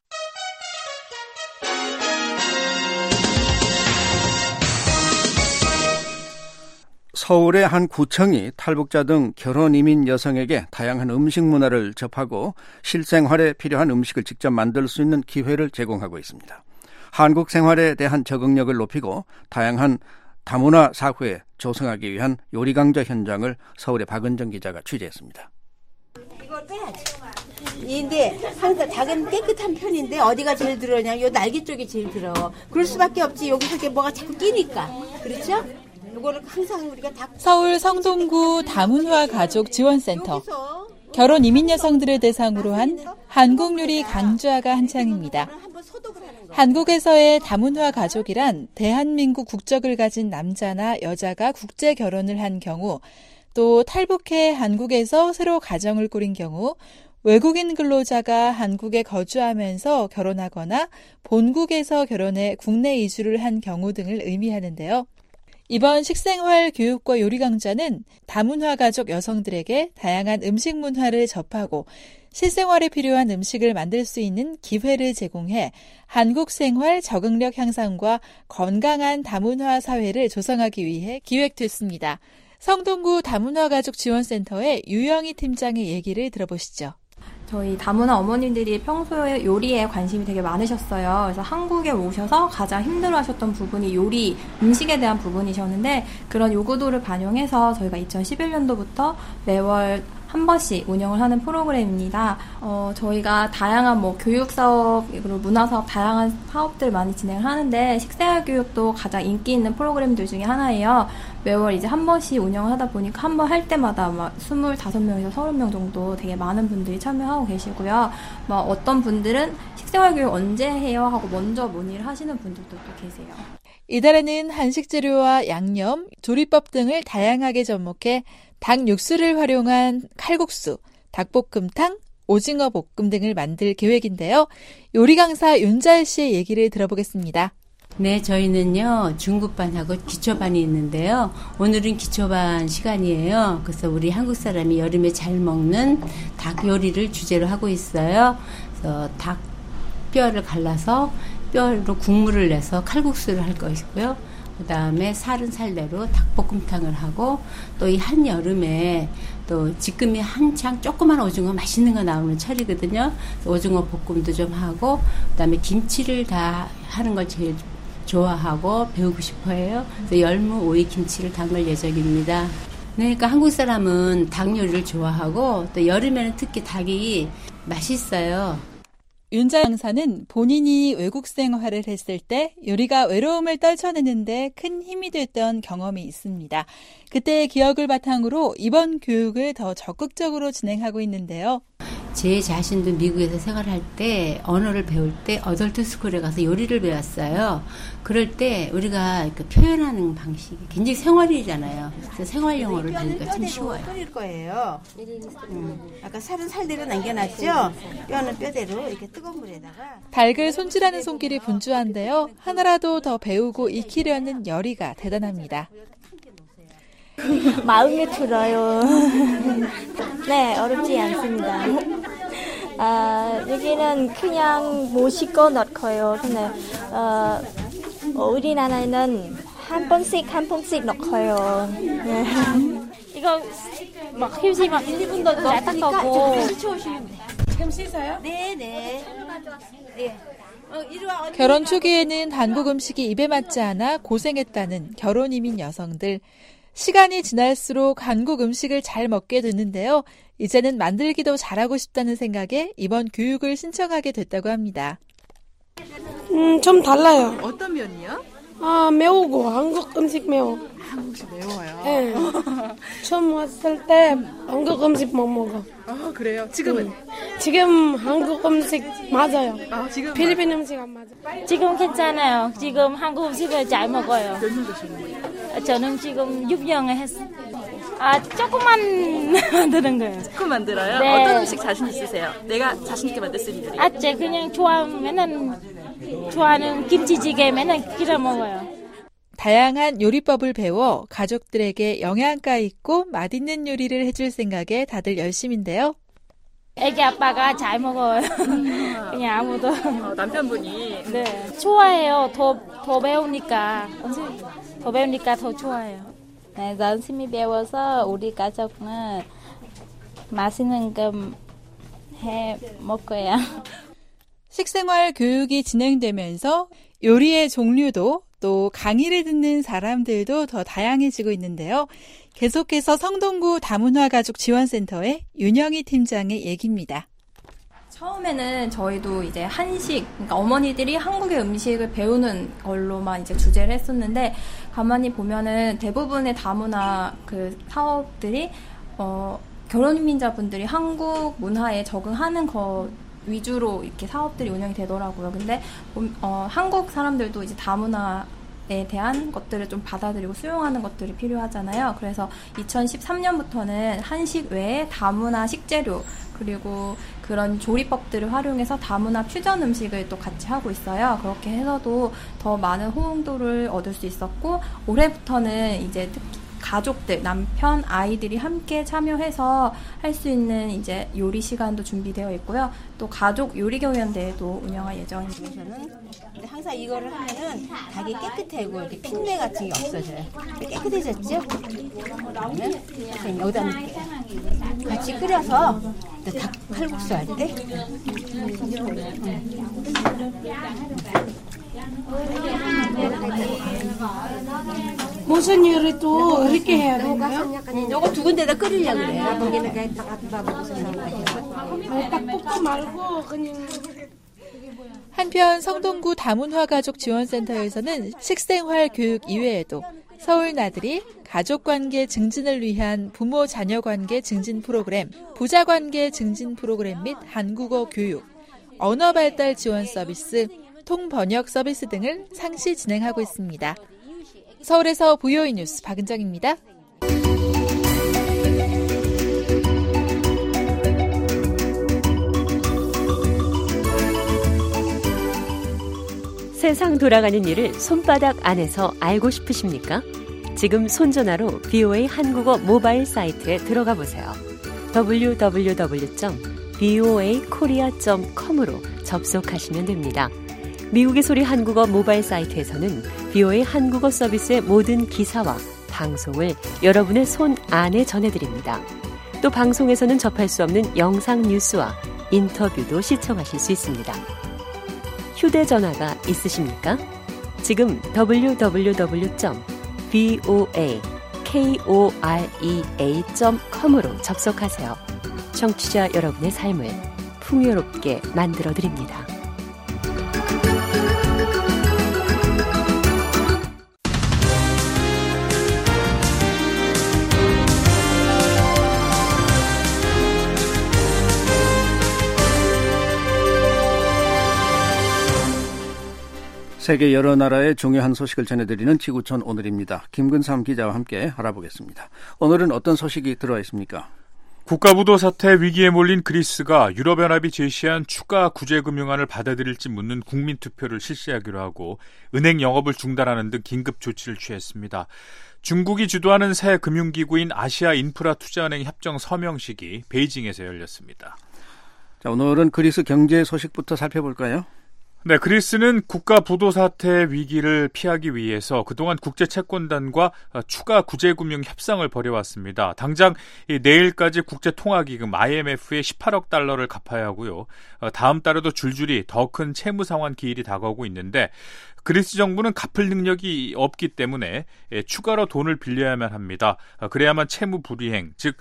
서울의 한 구청이 탈북자 등 결혼 이민 여성에게 다양한 음식 문화를 접하고 실생활에 필요한 음식을 직접 만들 수 있는 기회를 제공하고 있습니다. 한국 생활에 대한 적응력을 높이고 다양한 다문화 사회에 조성하기 위한 요리 강좌 현장을 서울의 박은정 기자가 취재했습니다. 이걸 빼야지. 근데 항상 닭은 깨끗한 편인데 어디가 제일 들어냐? 요 날개 쪽이 제일 들어. 그럴 수밖에 없지. 여기서 이게 뭐가 자꾸 끼니까. 그렇죠? 이거를 항상 우리가 닭. 서울 성동구 다문화 가족 지원센터. 결혼 이민 여성들을 대상으로 한 한국 요리 강좌가 한창입니다. 한국에서의 다문화 가족이란 대한민국 국적을 가진 남자나 여자가 국제 결혼을 한 경우, 또 탈북해 한국에서 새로 가정을 꾸린 경우, 외국인 근로자가 한국에 거주하면서 결혼하거나 본국에서 결혼해 국내 이주를 한 경우 등을 의미하는데요. 이번 식생활 교육과 요리 강좌는 다문화 가족 여성들에게 다양한 음식 문화를 접하고 실생활에 필요한 음식을 만들 수 있는 기회를 제공해 한국 생활 적응력 향상과 건강한 다문화 사회를 조성하기 위해 기획됐습니다. 성동구 다문화 가족 지원센터의 유영희 팀장의 얘기를 들어보시죠. 저희 다문화 어머님들이 평소에 요리에 관심이 되게 많으셨어요. 그래서 한국에 오셔서 가장 힘들어하셨던 부분이 요리, 음식에 대한 부분이셨는데 그런 요구도를 반영해서 저희가 이천십일 년도부터 매월 한 번씩 운영을 하는 프로그램입니다. 어, 저희가 다양한 뭐 교육 사업, 그리고 문화 사업, 다양한 사업들 많이 진행을 하는데 식생활 교육도 가장 인기 있는 프로그램들 중에 하나예요. 매월 이제 한 번씩 운영을 하다 보니까 한 번 할 때마다 막 스물다섯 명에서 서른 명 정도 되게 많은 분들이 참여하고 계시고요. 막 어떤 분들은 식생활 교육 언제 해요? 하고 먼저 문의를 하시는 분들도 또 계세요. 이달에는 한식 재료와 양념, 조리법 등을 다양하게 접목해 닭 육수를 활용한 칼국수, 닭볶음탕, 오징어 볶음 등을 만들 계획인데요. 요리 강사 윤자일 씨의 얘기를 들어보겠습니다. 네, 저희는요 중급반하고 기초반이 있는데요. 오늘은 기초반 시간이에요. 그래서 우리 한국 사람이 여름에 잘 먹는 닭 요리를 주제로 하고 있어요. 그래서 닭 뼈를 갈라서 뼈로 국물을 내서 칼국수를 할 것이고요. 그 다음에 살은 살대로 닭볶음탕을 하고 또 이 한여름에 또 지금이 한창 조그만 오징어 맛있는 거 나오는 철이거든요. 오징어 볶음도 좀 하고 그다음에 김치를 다 하는 걸 제일 좋아하고 배우고 싶어해요. 그래서 열무 오이 김치를 담을 예정입니다. 네, 그러니까 한국 사람은 닭 요리를 좋아하고 또 여름에는 특히 닭이 맛있어요. 윤자 양사는 본인이 외국 생활을 했을 때 요리가 외로움을 떨쳐내는데 큰 힘이 됐던 경험이 있습니다. 그때의 기억을 바탕으로 이번 교육을 더 적극적으로 진행하고 있는데요. 제 자신도 미국에서 생활할 때 언어를 배울 때 어덜트 스쿨에 가서 요리를 배웠어요. 그럴 때 우리가 그 표현하는 방식이 굉장히 생활이잖아요. 그래서 생활 영어를 배우기가 참 쉬워요. 끓일 거예요. 음. 아까 살은 살대로 남겨놨죠? 뼈는 뼈대로 이렇게 뜨거운 물에다가. 닭을 손질하는 손길이 분주한데요. 하나라도 더 배우고 익히려는 열의가 대단합니다. 마음에 들어요. 네, 어렵지 않습니다. 아, 여기는 그냥 멋있고 넣고요. 근데 어, 우리나라에는 한 번씩 한 번씩 넣고요. 네. 이거 막 휴지 막 일, 이 분도 닦고. 지금 씻어요? 네, 네. 네. 어, 결혼 초기에는 한국 음식이 입에 맞지 않아 고생했다는 결혼 이민 여성들. 시간이 지날수록 한국 음식을 잘 먹게 되는데요. 이제는 만들기도 잘하고 싶다는 생각에 이번 교육을 신청하게 됐다고 합니다. 음, 좀 달라요. 어떤 면이요? 아, 매우고 한국 음식 매워. 한국식 매워요? 네. 처음 왔을 때 한국 음식 못 먹어. 아, 그래요? 지금은? 음. 지금 한국 음식 맞아요. 아, 지금 필리핀 음식 안 맞아. 지금 괜찮아요. 지금 한국 음식을 잘 먹어요. 몇 년 되신 거예요? 저는 지금 육 년을 했어요. 아, 조금만 만드는 거예요. 조금 만들어요? 네. 어떤 음식 자신 있으세요? 내가 자신 있게 만들 수 있는 요리? 아, 제 그냥 좋아하면은 좋아하는 김치찌개 맨날 끓여 먹어요. 다양한 요리법을 배워 가족들에게 영양가 있고 맛있는 요리를 해줄 생각에 다들 열심인데요. 애기 아빠가 잘 먹어요. 그냥 아무도. 어, 남편분이. 네. 좋아해요. 더, 더 배우니까. 더 배우니까 더 좋아해요. 네, 열심히 배워서 우리 가족은 맛있는 거 해 먹어요. 식생활 교육이 진행되면서 요리의 종류도 또 강의를 듣는 사람들도 더 다양해지고 있는데요. 계속해서 성동구 다문화가족지원센터의 윤영희 팀장의 얘기입니다. 처음에는 저희도 이제 한식, 그러니까 어머니들이 한국의 음식을 배우는 걸로만 이제 주제를 했었는데, 가만히 보면은 대부분의 다문화 그 사업들이, 어, 결혼이민자분들이 한국 문화에 적응하는 거 위주로 이렇게 사업들이 운영이 되더라고요. 근데, 어, 한국 사람들도 이제 다문화에 대한 것들을 좀 받아들이고 수용하는 것들이 필요하잖아요. 그래서 이천십삼 년부터는 한식 외에 다문화 식재료, 그리고 그런 조리법들을 활용해서 다문화 퓨전 음식을 또 같이 하고 있어요. 그렇게 해서도 더 많은 호응도를 얻을 수 있었고, 올해부터는 이제 특히 가족들, 남편, 아이들이 함께 참여해서 할 수 있는 이제 요리 시간도 준비되어 있고요. 또 가족 요리교연대회도 운영할 예정입니다. 근데 항상 이거를 하면은 닭이 깨끗하고 이렇게 핀내 같은 게 없어져요. 깨끗해졌죠? 그러면 여기다 넣을게요. 같이 끓여서 닭 칼국수 할 때 무슨 요리도 이렇게 해야 되나요? 응, 요거 두 군데다 끓이려고 그래요. 딱 볶고 말고 그냥. 한편 성동구 다문화가족지원센터에서는 식생활 교육 이외에도 서울 나들이, 가족관계 증진을 위한 부모 자녀관계 증진 프로그램, 부자관계 증진 프로그램 및 한국어 교육, 언어발달 지원 서비스, 통번역 서비스 등을 상시 진행하고 있습니다. 서울에서 브이오에이 뉴스 박은정입니다. 세상 돌아가는 일을 손바닥 안에서 알고 싶으십니까? 지금 손전화로 브이오에이 한국어 모바일 사이트에 들어가 보세요. 더블유 더블유 더블유 점 브이오에이 코리아 점 컴으로 접속하시면 됩니다. 미국의 소리 한국어 모바일 사이트에서는 브이오에이 한국어 서비스의 모든 기사와 방송을 여러분의 손 안에 전해드립니다. 또 방송에서는 접할 수 없는 영상 뉴스와 인터뷰도 시청하실 수 있습니다. 휴대전화가 있으십니까? 지금 더블유 더블유 더블유 점 브이오에이 코레아 점 컴으로 접속하세요. 청취자 여러분의 삶을 풍요롭게 만들어드립니다. 세계 여러 나라의 중요한 소식을 전해드리는 지구촌 오늘입니다. 김근삼 기자와 함께 알아보겠습니다. 오늘은 어떤 소식이 들어와 있습니까? 국가부도 사태 위기에 몰린 그리스가 유럽연합이 제시한 추가 구제금융안을 받아들일지 묻는 국민투표를 실시하기로 하고 은행 영업을 중단하는 등 긴급 조치를 취했습니다. 중국이 주도하는 새 금융기구인 아시아인프라투자은행 협정 서명식이 베이징에서 열렸습니다. 자, 오늘은 그리스 경제 소식부터 살펴볼까요? 네, 그리스는 국가 부도 사태 위기를 피하기 위해서 그동안 국제채권단과 추가 구제금융 협상을 벌여왔습니다. 당장 내일까지 국제통화기금 아이엠에프에 십팔억 달러를 갚아야 하고요. 다음 달에도 줄줄이 더 큰 채무 상환 기일이 다가오고 있는데 그리스 정부는 갚을 능력이 없기 때문에 추가로 돈을 빌려야만 합니다. 그래야만 채무 불이행, 즉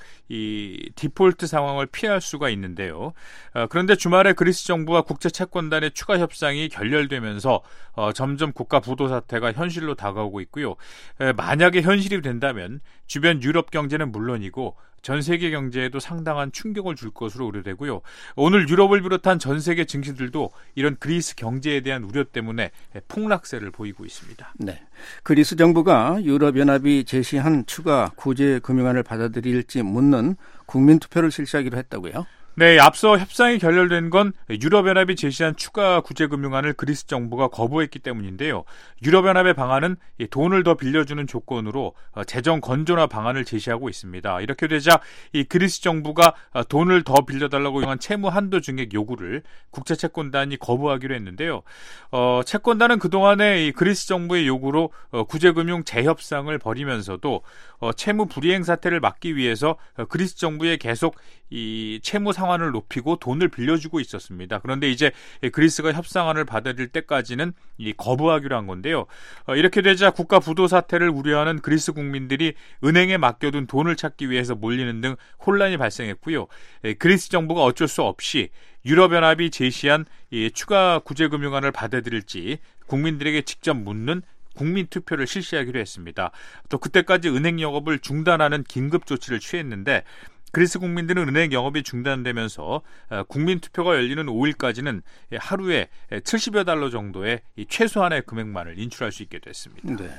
이 디폴트 상황을 피할 수가 있는데요. 그런데 주말에 그리스 정부와 국제채권단의 추가 협상이 결렬되면서 점점 국가 부도 사태가 현실로 다가오고 있고요. 만약에 현실이 된다면 주변 유럽 경제는 물론이고 전 세계 경제에도 상당한 충격을 줄 것으로 우려되고요. 오늘 유럽을 비롯한 전 세계 증시들도 이런 그리스 경제에 대한 우려 때문에 폭락세를 보이고 있습니다. 네, 그리스 정부가 유럽연합이 제시한 추가 구제 금융안을 받아들일지 묻는 국민투표를 실시하기로 했다고요? 네, 앞서 협상이 결렬된 건 유럽연합이 제시한 추가 구제금융안을 그리스 정부가 거부했기 때문인데요. 유럽연합의 방안은 돈을 더 빌려주는 조건으로 재정 건전화 방안을 제시하고 있습니다. 이렇게 되자 이 그리스 정부가 돈을 더 빌려달라고 요구한 채무 한도 증액 요구를 국제채권단이 거부하기로 했는데요. 어, 채권단은 그동안에 이 그리스 정부의 요구로 어, 구제금융 재협상을 벌이면서도 어, 채무 불이행 사태를 막기 위해서 어, 그리스 정부에 계속 이 채무 상환을 높이고 돈을 빌려주고 있었습니다. 그런데 이제 그리스가 협상안을 받아들일 때까지는 이 거부하기로 한 건데요. 어, 이렇게 되자 국가 부도 사태를 우려하는 그리스 국민들이 은행에 맡겨둔 돈을 찾기 위해서 몰리는 등 혼란이 발생했고요. 에, 그리스 정부가 어쩔 수 없이 유럽연합이 제시한 이 추가 구제금융안을 받아들일지 국민들에게 직접 묻는 국민투표를 실시하기로 했습니다. 또 그때까지 은행 영업을 중단하는 긴급 조치를 취했는데 그리스 국민들은 은행 영업이 중단되면서 국민투표가 열리는 오일까지는 하루에 칠십여 달러 정도의 최소한의 금액만을 인출할 수 있게 됐습니다. 네.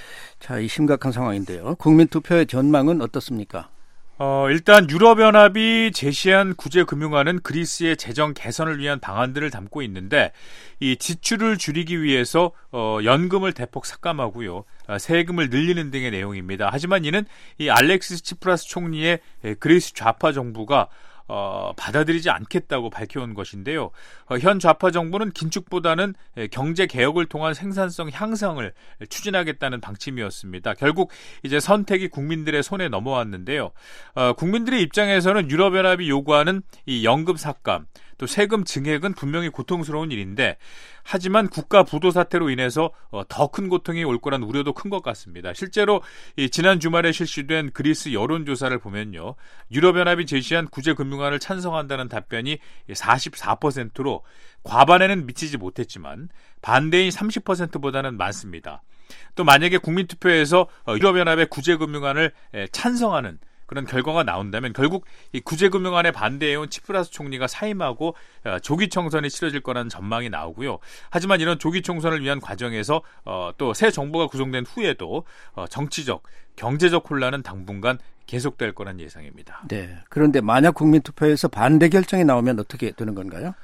자, 이 심각한 상황인데요. 국민투표의 전망은 어떻습니까? 어, 일단 유럽연합이 제시한 구제금융안은 그리스의 재정 개선을 위한 방안들을 담고 있는데 이 지출을 줄이기 위해서 어, 연금을 대폭 삭감하고요. 어, 세금을 늘리는 등의 내용입니다. 하지만 이는 이 알렉시스 치프라스 총리의 그리스 좌파 정부가 어, 받아들이지 않겠다고 밝혀온 것인데요. 어, 현 좌파 정부는 긴축보다는 경제 개혁을 통한 생산성 향상을 추진하겠다는 방침이었습니다. 결국 이제 선택이 국민들의 손에 넘어왔는데요. 어, 국민들의 입장에서는 유럽연합이 요구하는 이 연금 삭감, 또 세금 증액은 분명히 고통스러운 일인데 하지만 국가 부도 사태로 인해서 더 큰 고통이 올 거란 우려도 큰 것 같습니다. 실제로 이 지난 주말에 실시된 그리스 여론조사를 보면요. 유럽연합이 제시한 구제금융안을 찬성한다는 답변이 사십사 퍼센트로 과반에는 미치지 못했지만 반대인 삼십 퍼센트보다는 많습니다. 또 만약에 국민투표에서 유럽연합의 구제금융안을 찬성하는 그런 결과가 나온다면 결국 이 구제금융안에 반대해온 치프라스 총리가 사임하고 조기 총선이 치러질 거라는 전망이 나오고요. 하지만 이런 조기 총선을 위한 과정에서 어, 또 새 정부가 구성된 후에도 어, 정치적, 경제적 혼란은 당분간 계속될 거란 예상입니다. 네. 그런데 만약 국민투표에서 반대 결정이 나오면 어떻게 되는 건가요?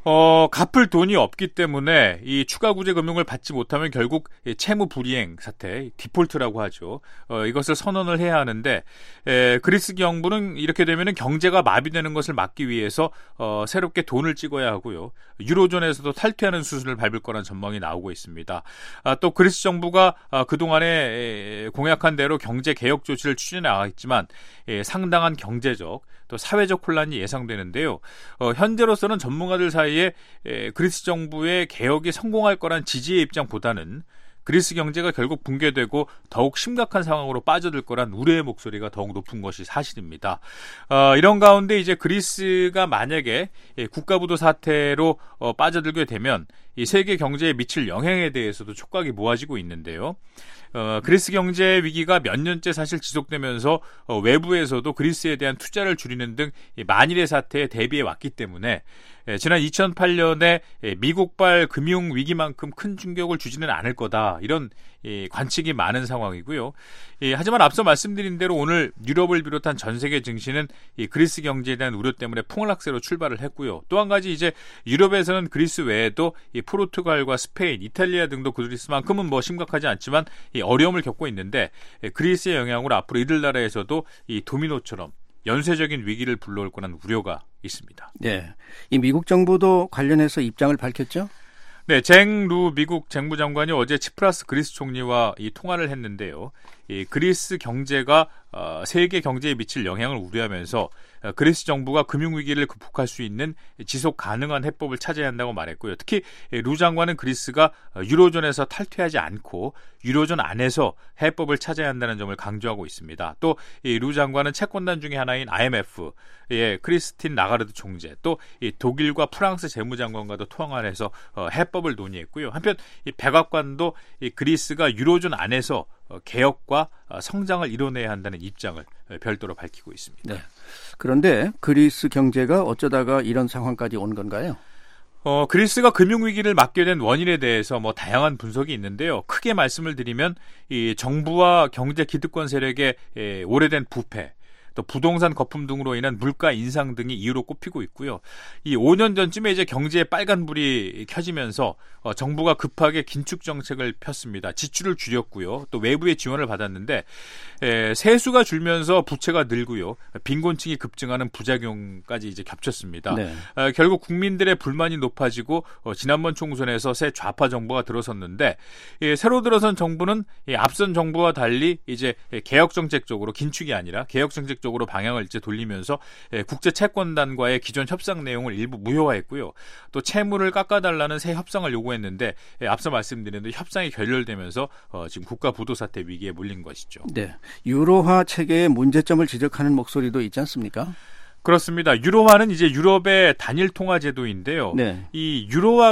어, 갚을 돈이 없기 때문에 이 추가 구제 금융을 받지 못하면 결국 채무 불이행 사태, 디폴트라고 하죠. 어, 이것을 선언을 해야 하는데 에, 그리스 정부는 이렇게 되면은 경제가 마비되는 것을 막기 위해서 어, 새롭게 돈을 찍어야 하고요. 유로존에서도 탈퇴하는 수순을 밟을 거란 전망이 나오고 있습니다. 아, 또 그리스 정부가 아, 그동안에 에, 공약한 대로 경제 개혁 조치를 추진해 나가겠지만 에, 상당한 경제적 또 사회적 혼란이 예상되는데요. 어, 현재로서는 전문가들 사이에 에, 그리스 정부의 개혁이 성공할 거란 지지의 입장보다는 그리스 경제가 결국 붕괴되고 더욱 심각한 상황으로 빠져들 거란 우려의 목소리가 더욱 높은 것이 사실입니다. 어, 이런 가운데 이제 그리스가 만약에 국가부도 사태로 어, 빠져들게 되면 이 세계 경제에 미칠 영향에 대해서도 촉각이 모아지고 있는데요. 어, 그리스 경제 위기가 몇 년째 사실 지속되면서 어, 외부에서도 그리스에 대한 투자를 줄이는 등 만일의 사태에 대비해 왔기 때문에 예, 지난 이천팔 년에 예, 미국발 금융 위기만큼 큰 충격을 주지는 않을 거다 이런 예, 관측이 많은 상황이고요. 예, 하지만 앞서 말씀드린 대로 오늘 유럽을 비롯한 전 세계 증시는 이 그리스 경제에 대한 우려 때문에 폭락세로 출발을 했고요. 또 한 가지 이제 유럽에서는 그리스 외에도 이 포르투갈과 스페인, 이탈리아 등도 그리스만큼은 뭐 심각하지 않지만 이 어려움을 겪고 있는데 예, 그리스의 영향으로 앞으로 이들 나라에서도 이 도미노처럼 연쇄적인 위기를 불러올 거라는 우려가 있습니다. 네, 이 미국 정부도 관련해서 입장을 밝혔죠? 네, 잭 루 미국 재무장관이 어제 치프라스 그리스 총리와 이 통화를 했는데요. 이 그리스 경제가 어, 세계 경제에 미칠 영향을 우려하면서 어, 그리스 정부가 금융위기를 극복할 수 있는 지속 가능한 해법을 찾아야 한다고 말했고요. 특히 루 장관은 그리스가 유로존에서 탈퇴하지 않고 유로존 안에서 해법을 찾아야 한다는 점을 강조하고 있습니다. 또 루 장관은 채권단 중에 하나인 아이엠에프의 크리스틴 라가르드 총재, 또 이 독일과 프랑스 재무장관과도 통화를 해서 어, 해법을 논의했고요. 한편 이 백악관도 이 그리스가 유로존 안에서 개혁과 성장을 이뤄내야 한다는 입장을 별도로 밝히고 있습니다. 네. 그런데 그리스 경제가 어쩌다가 이런 상황까지 온 건가요? 어, 그리스가 금융위기를 맞게 된 원인에 대해서 뭐 다양한 분석이 있는데요. 크게 말씀을 드리면 이 정부와 경제 기득권 세력의 예, 오래된 부패, 또 부동산 거품 등으로 인한 물가 인상 등이 이유로 꼽히고 있고요. 이 오 년 전쯤에 이제 경제에 빨간불이 켜지면서 어, 정부가 급하게 긴축 정책을 폈습니다. 지출을 줄였고요. 또 외부의 지원을 받았는데 에, 세수가 줄면서 부채가 늘고요. 빈곤층이 급증하는 부작용까지 이제 겹쳤습니다. 네. 어, 결국 국민들의 불만이 높아지고 어, 지난번 총선에서 새 좌파 정부가 들어섰는데 예, 새로 들어선 정부는 예, 앞선 정부와 달리 이제 개혁 정책 쪽으로 긴축이 아니라 개혁 정책 쪽으로 방향을 이제 돌리면서 국제 채권단과의 기존 협상 내용을 일부 무효화했고요. 또 채무를 깎아달라는 새 협상을 요구했는데 앞서 말씀드린 대로 협상이 결렬되면서 지금 국가 부도 사태 위기에 몰린 것이죠. 네, 유로화 체계의 문제점을 지적하는 목소리도 있지 않습니까? 그렇습니다. 유로화는 이제 유럽의 단일 통화 제도인데요. 네. 이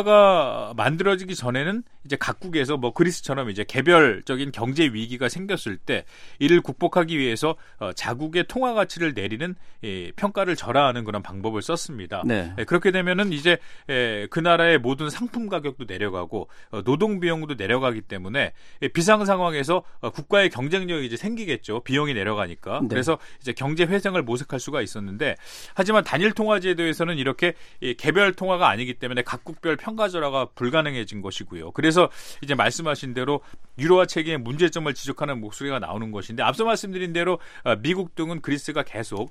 유로화가 만들어지기 전에는 이제 각국에서 뭐 그리스처럼 이제 개별적인 경제 위기가 생겼을 때 이를 극복하기 위해서 어, 자국의 통화 가치를 내리는 예, 평가를 절하하는 그런 방법을 썼습니다. 네. 예, 그렇게 되면은 이제 예, 그 나라의 모든 상품 가격도 내려가고 어, 노동 비용도 내려가기 때문에 예, 비상 상황에서 어, 국가의 경쟁력이 이제 생기겠죠. 비용이 내려가니까. 네. 그래서 이제 경제 회생을 모색할 수가 있었는데 하지만 단일 통화 제도에서는 이렇게 예, 개별 통화가 아니기 때문에 각국별 평가 절하가 불가능해진 것이고요. 그래서 그래서 이제 말씀하신 대로 유로화 체계의 문제점을 지적하는 목소리가 나오는 것인데 앞서 말씀드린 대로 미국 등은 그리스가 계속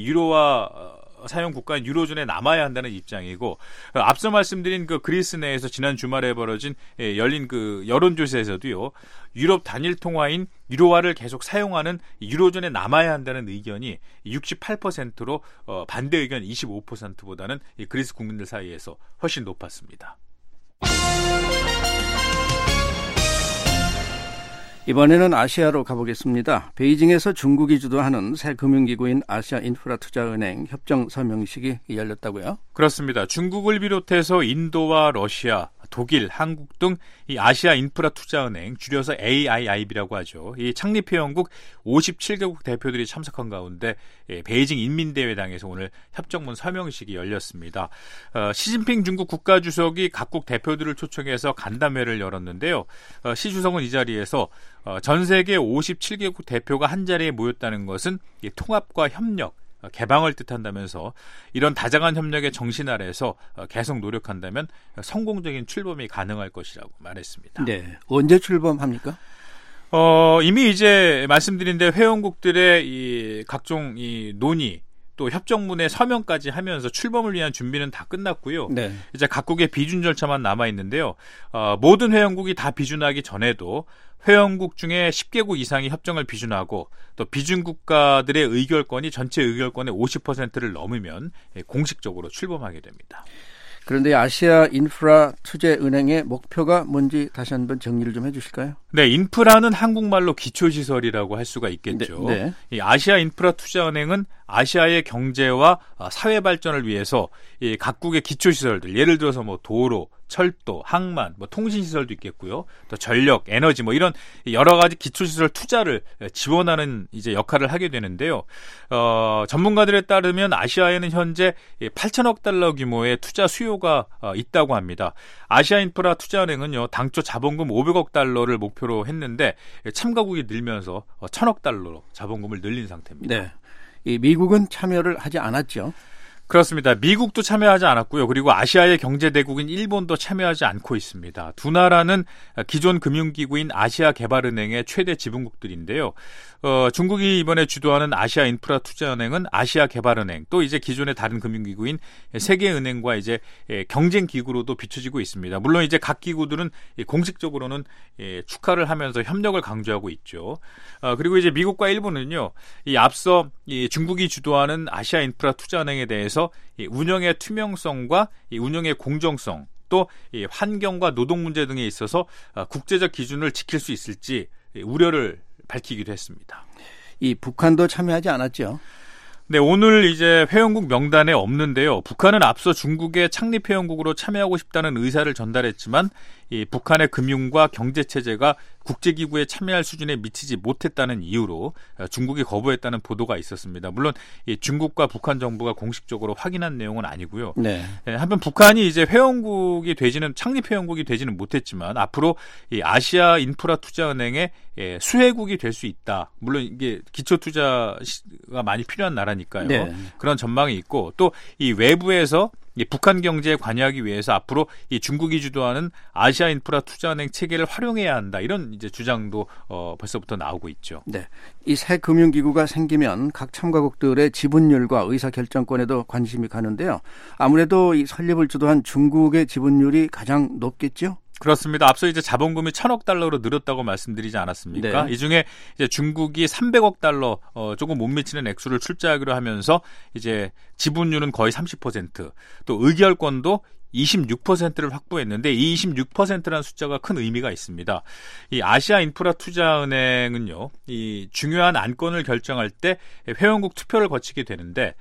유로화 사용 국가인 유로존에 남아야 한다는 입장이고 앞서 말씀드린 그 그리스 내에서 지난 주말에 벌어진 열린 그 여론조사에서도요. 유럽 단일 통화인 유로화를 계속 사용하는 유로존에 남아야 한다는 의견이 육십팔 퍼센트로 반대 의견 이십오 퍼센트보다는 그리스 국민들 사이에서 훨씬 높았습니다. 이번에는 아시아로 가보겠습니다. 베이징에서 중국이 주도하는 새 금융기구인 아시아인프라투자은행 협정 서명식이 열렸다고요? 그렇습니다. 중국을 비롯해서 인도와 러시아, 독일, 한국 등 이 아시아인프라투자은행, 줄여서 에이아이아이비라고 하죠. 이 창립회원국 오십칠 개국 대표들이 참석한 가운데 베이징 인민대회당에서 오늘 협정문 서명식이 열렸습니다. 어, 시진핑 중국 국가주석이 각국 대표들을 초청해서 간담회를 열었는데요. 어, 시 주석은 이 자리에서 어, 전 세계 오십칠 개국 대표가 한 자리에 모였다는 것은 이 통합과 협력, 개방을 뜻한다면서 이런 다정한 협력의 정신 아래에서 계속 노력한다면 성공적인 출범이 가능할 것이라고 말했습니다. 네, 언제 출범합니까? 어, 이미 이제 말씀드린 데 회원국들의 이 각종 이 논의 또 협정문에 서명까지 하면서 출범을 위한 준비는 다 끝났고요. 네. 이제 각국의 비준 절차만 남아 있는데요. 어, 모든 회원국이 다 비준하기 전에도 회원국 중에 십 개국 이상이 협정을 비준하고 또 비준 국가들의 의결권이 전체 의결권의 오십 퍼센트를 넘으면 공식적으로 출범하게 됩니다. 그런데 아시아 인프라 투자은행의 목표가 뭔지 다시 한번 정리를 좀 해주실까요? 네, 인프라는 한국말로 기초시설이라고 할 수가 있겠죠. 네, 네. 이 아시아 인프라 투자은행은 아시아의 경제와 사회 발전을 위해서 이 각국의 기초시설들, 예를 들어서 뭐 도로, 철도, 항만, 뭐 통신시설도 있겠고요. 또 전력, 에너지 뭐 이런 여러 가지 기초시설 투자를 지원하는 이제 역할을 하게 되는데요. 어, 전문가들에 따르면 아시아에는 현재 팔천억 달러 규모의 투자 수요가 있다고 합니다. 아시아 인프라 투자은행은요, 당초 자본금 오백억 달러를 목표로 했는데 참가국이 늘면서 천억 달러로 자본금을 늘린 상태입니다. 네. 이 미국은 참여를 하지 않았죠. 그렇습니다. 미국도 참여하지 않았고요. 그리고 아시아의 경제대국인 일본도 참여하지 않고 있습니다. 두 나라는 기존 금융기구인 아시아개발은행의 최대 지분국들인데요. 어, 중국이 이번에 주도하는 아시아 인프라 투자은행은 아시아개발은행, 또 이제 기존의 다른 금융기구인 세계은행과 이제 경쟁 기구로도 비춰지고 있습니다. 물론 이제 각 기구들은 공식적으로는 축하를 하면서 협력을 강조하고 있죠. 어, 그리고 이제 미국과 일본은요, 이 앞서 이 중국이 주도하는 아시아 인프라 투자은행에 대해서 이 운영의 투명성과 이 운영의 공정성, 또 이 환경과 노동 문제 등에 있어서 국제적 기준을 지킬 수 있을지 우려를 밝히기도 했습니다. 이 북한도 참여하지 않았죠? 네, 오늘 이제 회원국 명단에 없는데요. 북한은 앞서 중국의 창립 회원국으로 참여하고 싶다는 의사를 전달했지만 이 북한의 금융과 경제 체제가 국제기구에 참여할 수준에 미치지 못했다는 이유로 중국이 거부했다는 보도가 있었습니다. 물론 이 중국과 북한 정부가 공식적으로 확인한 내용은 아니고요. 네. 한편 북한이 이제 회원국이 되지는 창립 회원국이 되지는 못했지만 앞으로 이 아시아 인프라 투자은행의 수혜국이 될 수 있다. 물론 이게 기초 투자가 많이 필요한 나라니까요. 네. 그런 전망이 있고 또 이 외부에서 이 북한 경제에 관여하기 위해서 앞으로 이 중국이 주도하는 아시아 인프라 투자은행 체계를 활용해야 한다. 이런 이제 주장도 어, 벌써부터 나오고 있죠. 네, 이 새 금융기구가 생기면 각 참가국들의 지분율과 의사결정권에도 관심이 가는데요. 아무래도 이 설립을 주도한 중국의 지분율이 가장 높겠죠? 그렇습니다. 앞서 이제 자본금이 천억 달러로 늘었다고 말씀드리지 않았습니까? 네. 이 중에 이제 중국이 삼백억 달러, 어, 조금 못 미치는 액수를 출자하기로 하면서 이제 지분율은 거의 삼십 퍼센트, 또 의결권도 이십육 퍼센트를 확보했는데 이 이십육 퍼센트라는 숫자가 큰 의미가 있습니다. 이 아시아 인프라 투자은행은요, 이 중요한 안건을 결정할 때 회원국 투표를 거치게 되는데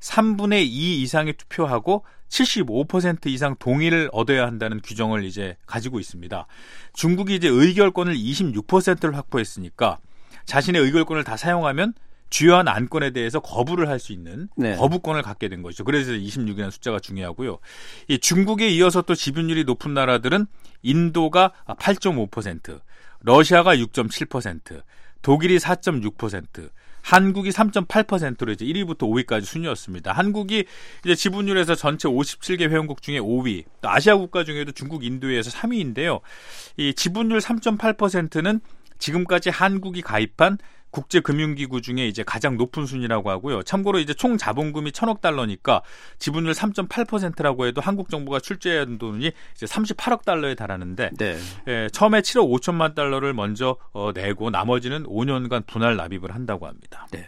삼분의 이 이상의 투표하고 칠십오 퍼센트 이상 동의를 얻어야 한다는 규정을 이제 가지고 있습니다. 중국이 이제 의결권을 이십육 퍼센트를 확보했으니까 자신의 의결권을 다 사용하면 주요한 안건에 대해서 거부를 할 수 있는 네. 거부권을 갖게 된 것이죠. 그래서 이십육이라는 숫자가 중요하고요. 이 중국에 이어서 또 지분율이 높은 나라들은 인도가 팔 점 오 퍼센트, 러시아가 육 점 칠 퍼센트, 독일이 사 점 육 퍼센트, 한국이 삼 점 팔 퍼센트로 이제 일 위부터 오 위까지 순이었습니다. 한국이 이제 지분율에서 전체 오십칠 개 회원국 중에 오 위, 또 아시아 국가 중에도 중국, 인도에서 삼 위인데요. 이 지분율 삼 점 팔 퍼센트는 지금까지 한국이 가입한 국제금융기구 중에 이제 가장 높은 순위라고 하고요. 참고로 이제 총 자본금이 천억 달러니까 지분율 삼 점 팔 퍼센트라고 해도 한국 정부가 출자한 돈이 이제 삼십팔억 달러에 달하는데 네. 예, 처음에 칠억 오천만 달러를 먼저 어, 내고 나머지는 오 년간 분할 납입을 한다고 합니다. 네.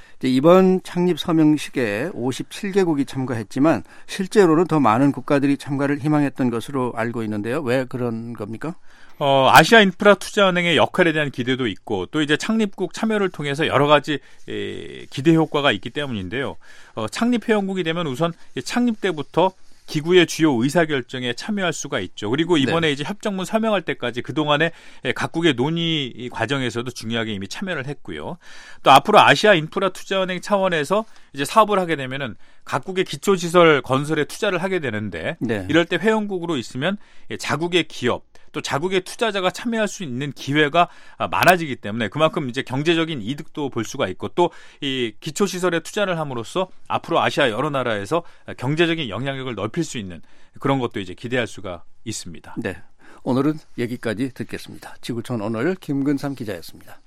이번 창립 서명식에 오십칠 개국이 참가했지만 실제로는 더 많은 국가들이 참가를 희망했던 것으로 알고 있는데요. 왜 그런 겁니까? 어, 아시아 인프라 투자은행의 역할에 대한 기대도 있고 또 이제 창립국 참여를 통해서 여러 가지 에, 기대 효과가 있기 때문인데요. 어, 창립 회원국이 되면 우선 창립 때부터 기구의 주요 의사결정에 참여할 수가 있죠. 그리고 이번에 네. 이제 협정문 서명할 때까지 그동안에 각국의 논의 과정에서도 중요하게 이미 참여를 했고요. 또 앞으로 아시아 인프라 투자은행 차원에서 이제 사업을 하게 되면은 각국의 기초시설 건설에 투자를 하게 되는데 네. 이럴 때 회원국으로 있으면 자국의 기업 또 자국의 투자자가 참여할 수 있는 기회가 많아지기 때문에 그만큼 이제 경제적인 이득도 볼 수가 있고 또 이 기초시설에 투자를 함으로써 앞으로 아시아 여러 나라에서 경제적인 영향력을 넓힐 수 있는 그런 것도 이제 기대할 수가 있습니다. 네, 오늘은 여기까지 듣겠습니다. 지구촌 오늘 김근삼 기자였습니다.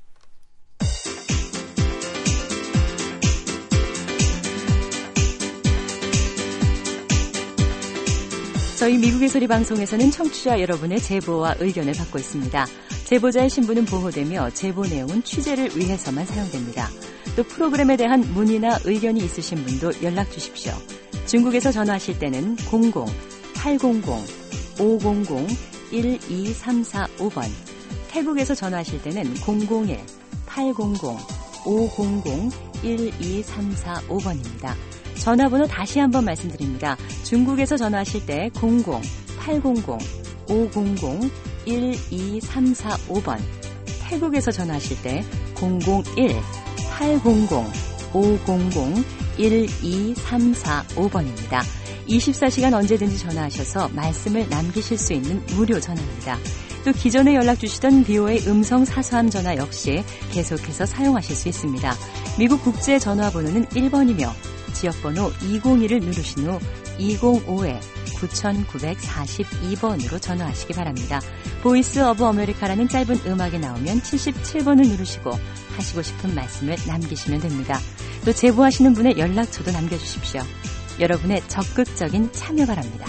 저희 미국의 소리 방송에서는 청취자 여러분의 제보와 의견을 받고 있습니다. 제보자의 신분은 보호되며 제보 내용은 취재를 위해서만 사용됩니다. 또 프로그램에 대한 문의나 의견이 있으신 분도 연락 주십시오. 중국에서 전화하실 때는 공공 팔공공 오공공 일이삼사오 번, 태국에서 전화하실 때는 공공일 팔공공 오공공 일이삼사오 번입니다. 전화번호 다시 한번 말씀드립니다. 중국에서 전화하실 때 공공 팔공공 오공공 일이삼사오 번, 태국에서 전화하실 때 공공일 팔공공 오공공 일이삼사오 번입니다. 이십사 시간 언제든지 전화하셔서 말씀을 남기실 수 있는 무료 전화입니다. 또 기존에 연락 주시던 비오에이 음성 사서함 전화 역시 계속해서 사용하실 수 있습니다. 미국 국제 전화번호는 일 번이며 지역번호 이공일을 누르신 후 이공오 구구사이 번으로 전화하시기 바랍니다. 보이스 오브 아메리카라는 짧은 음악이 나오면 칠십칠 번을 누르시고 하시고 싶은 말씀을 남기시면 됩니다. 또 제보하시는 분의 연락처도 남겨주십시오. 여러분의 적극적인 참여 바랍니다.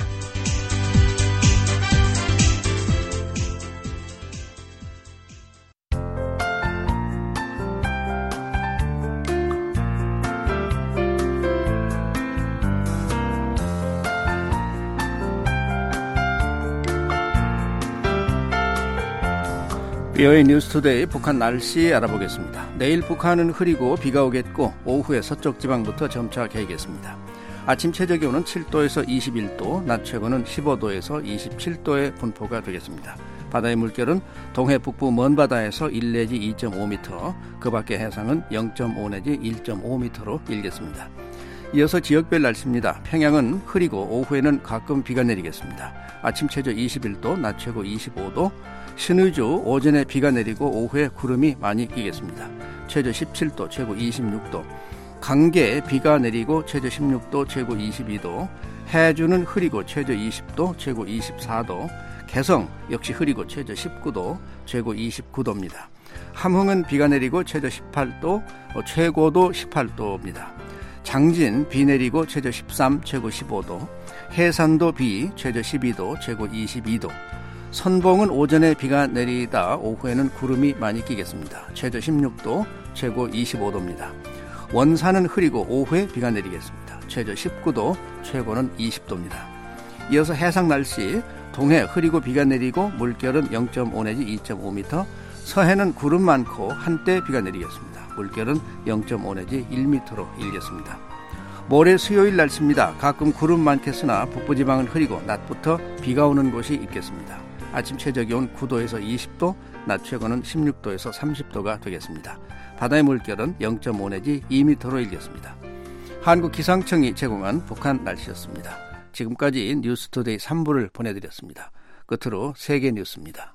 비오에이 뉴스투데이 북한 날씨 알아보겠습니다. 내일 북한은 흐리고 비가 오겠고 오후에 서쪽 지방부터 점차 개겠습니다. 아침 최저기온은 칠 도에서 이십일 도, 낮 최고는 십오 도에서 이십칠 도의 분포가 되겠습니다. 바다의 물결은 동해 북부 먼바다에서 일 내지 이 점 오 미터, 그 밖의 해상은 영 점 오 내지 일 점 오 미터로 일겠습니다. 이어서 지역별 날씨입니다. 평양은 흐리고 오후에는 가끔 비가 내리겠습니다. 아침 최저 이십일 도, 낮 최고 이십오 도, 신의주 오전에 비가 내리고 오후에 구름이 많이 끼겠습니다. 최저 십칠 도, 최고 이십육 도, 강계 비가 내리고 최저 십육 도, 최고 이십이 도, 해주는 흐리고 최저 이십 도, 최고 이십사 도, 개성 역시 흐리고 최저 십구 도, 최고 이십구 도입니다. 함흥은 비가 내리고 최저 십팔 도, 최고도 십팔 도입니다. 장진 비 내리고 최저 십삼, 최고 십오 도, 해산도 비 최저 십이 도, 최고 이십이 도, 선봉은 오전에 비가 내리다 오후에는 구름이 많이 끼겠습니다. 최저 십육 도, 최고 이십오 도입니다. 원산은 흐리고 오후에 비가 내리겠습니다. 최저 십구 도, 최고는 이십 도입니다. 이어서 해상 날씨, 동해 흐리고 비가 내리고 물결은 영 점 오 내지 이 점 오 미터, 서해는 구름 많고 한때 비가 내리겠습니다. 물결은 영 점 오 내지 일 미터로 일겠습니다. 모레 수요일 날씨입니다. 가끔 구름 많겠으나 북부지방은 흐리고 낮부터 비가 오는 곳이 있겠습니다. 아침 최저기온 구 도에서 이십 도, 낮 최고는 십육 도에서 삼십 도가 되겠습니다. 바다의 물결은 영 점 오 내지 이 미터로 일겠습니다. 한국기상청이 제공한 북한 날씨였습니다. 지금까지 뉴스투데이 삼 부를 보내드렸습니다. 끝으로 세계 뉴스입니다.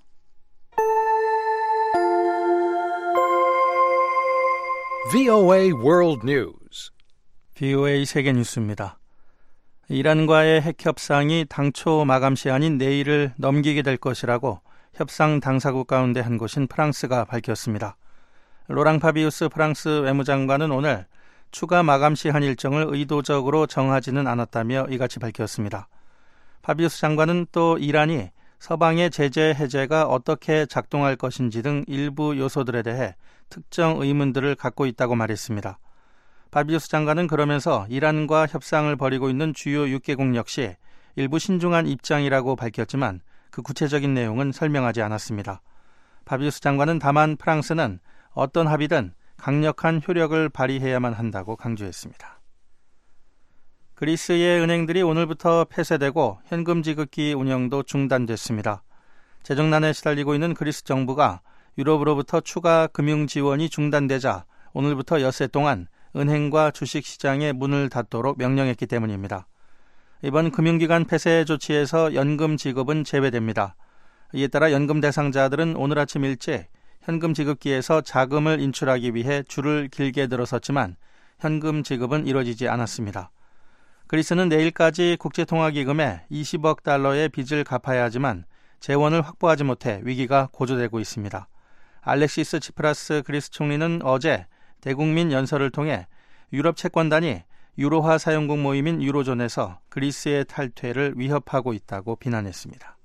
브이오에이 World News. 비오에이 세계 뉴스입니다. 이란과의 핵 협상이 당초 마감 시한인 내일을 넘기게 될 것이라고 협상 당사국 가운데 한 곳인 프랑스가 밝혔습니다. 로랑 파비우스 프랑스 외무장관은 오늘 추가 마감 시한 일정을 의도적으로 정하지는 않았다며 이같이 밝혔습니다. 파비우스 장관은 또 이란이 서방의 제재 해제가 어떻게 작동할 것인지 등 일부 요소들에 대해 특정 의문들을 갖고 있다고 말했습니다. 파비우스 장관은 그러면서 이란과 협상을 벌이고 있는 주요 육 개국 역시 일부 신중한 입장이라고 밝혔지만 그 구체적인 내용은 설명하지 않았습니다. 파비우스 장관은 다만 프랑스는 어떤 합의든 강력한 효력을 발휘해야만 한다고 강조했습니다. 그리스의 은행들이 오늘부터 폐쇄되고 현금 지급기 운영도 중단됐습니다. 재정난에 시달리고 있는 그리스 정부가 유럽으로부터 추가 금융 지원이 중단되자 오늘부터 엿새 동안 은행과 주식시장의 문을 닫도록 명령했기 때문입니다. 이번 금융기관 폐쇄 조치에서 연금 지급은 제외됩니다. 이에 따라 연금 대상자들은 오늘 아침 일찍 현금 지급기에서 자금을 인출하기 위해 줄을 길게 들어섰지만 현금 지급은 이루어지지 않았습니다. 그리스는 내일까지 국제통화기금에 이십억 달러의 빚을 갚아야 하지만 재원을 확보하지 못해 위기가 고조되고 있습니다. 알렉시스 치프라스 그리스 총리는 어제 대국민 연설을 통해 유럽 채권단이 유로화 사용국 모임인 유로존에서 그리스의 탈퇴를 위협하고 있다고 비난했습니다.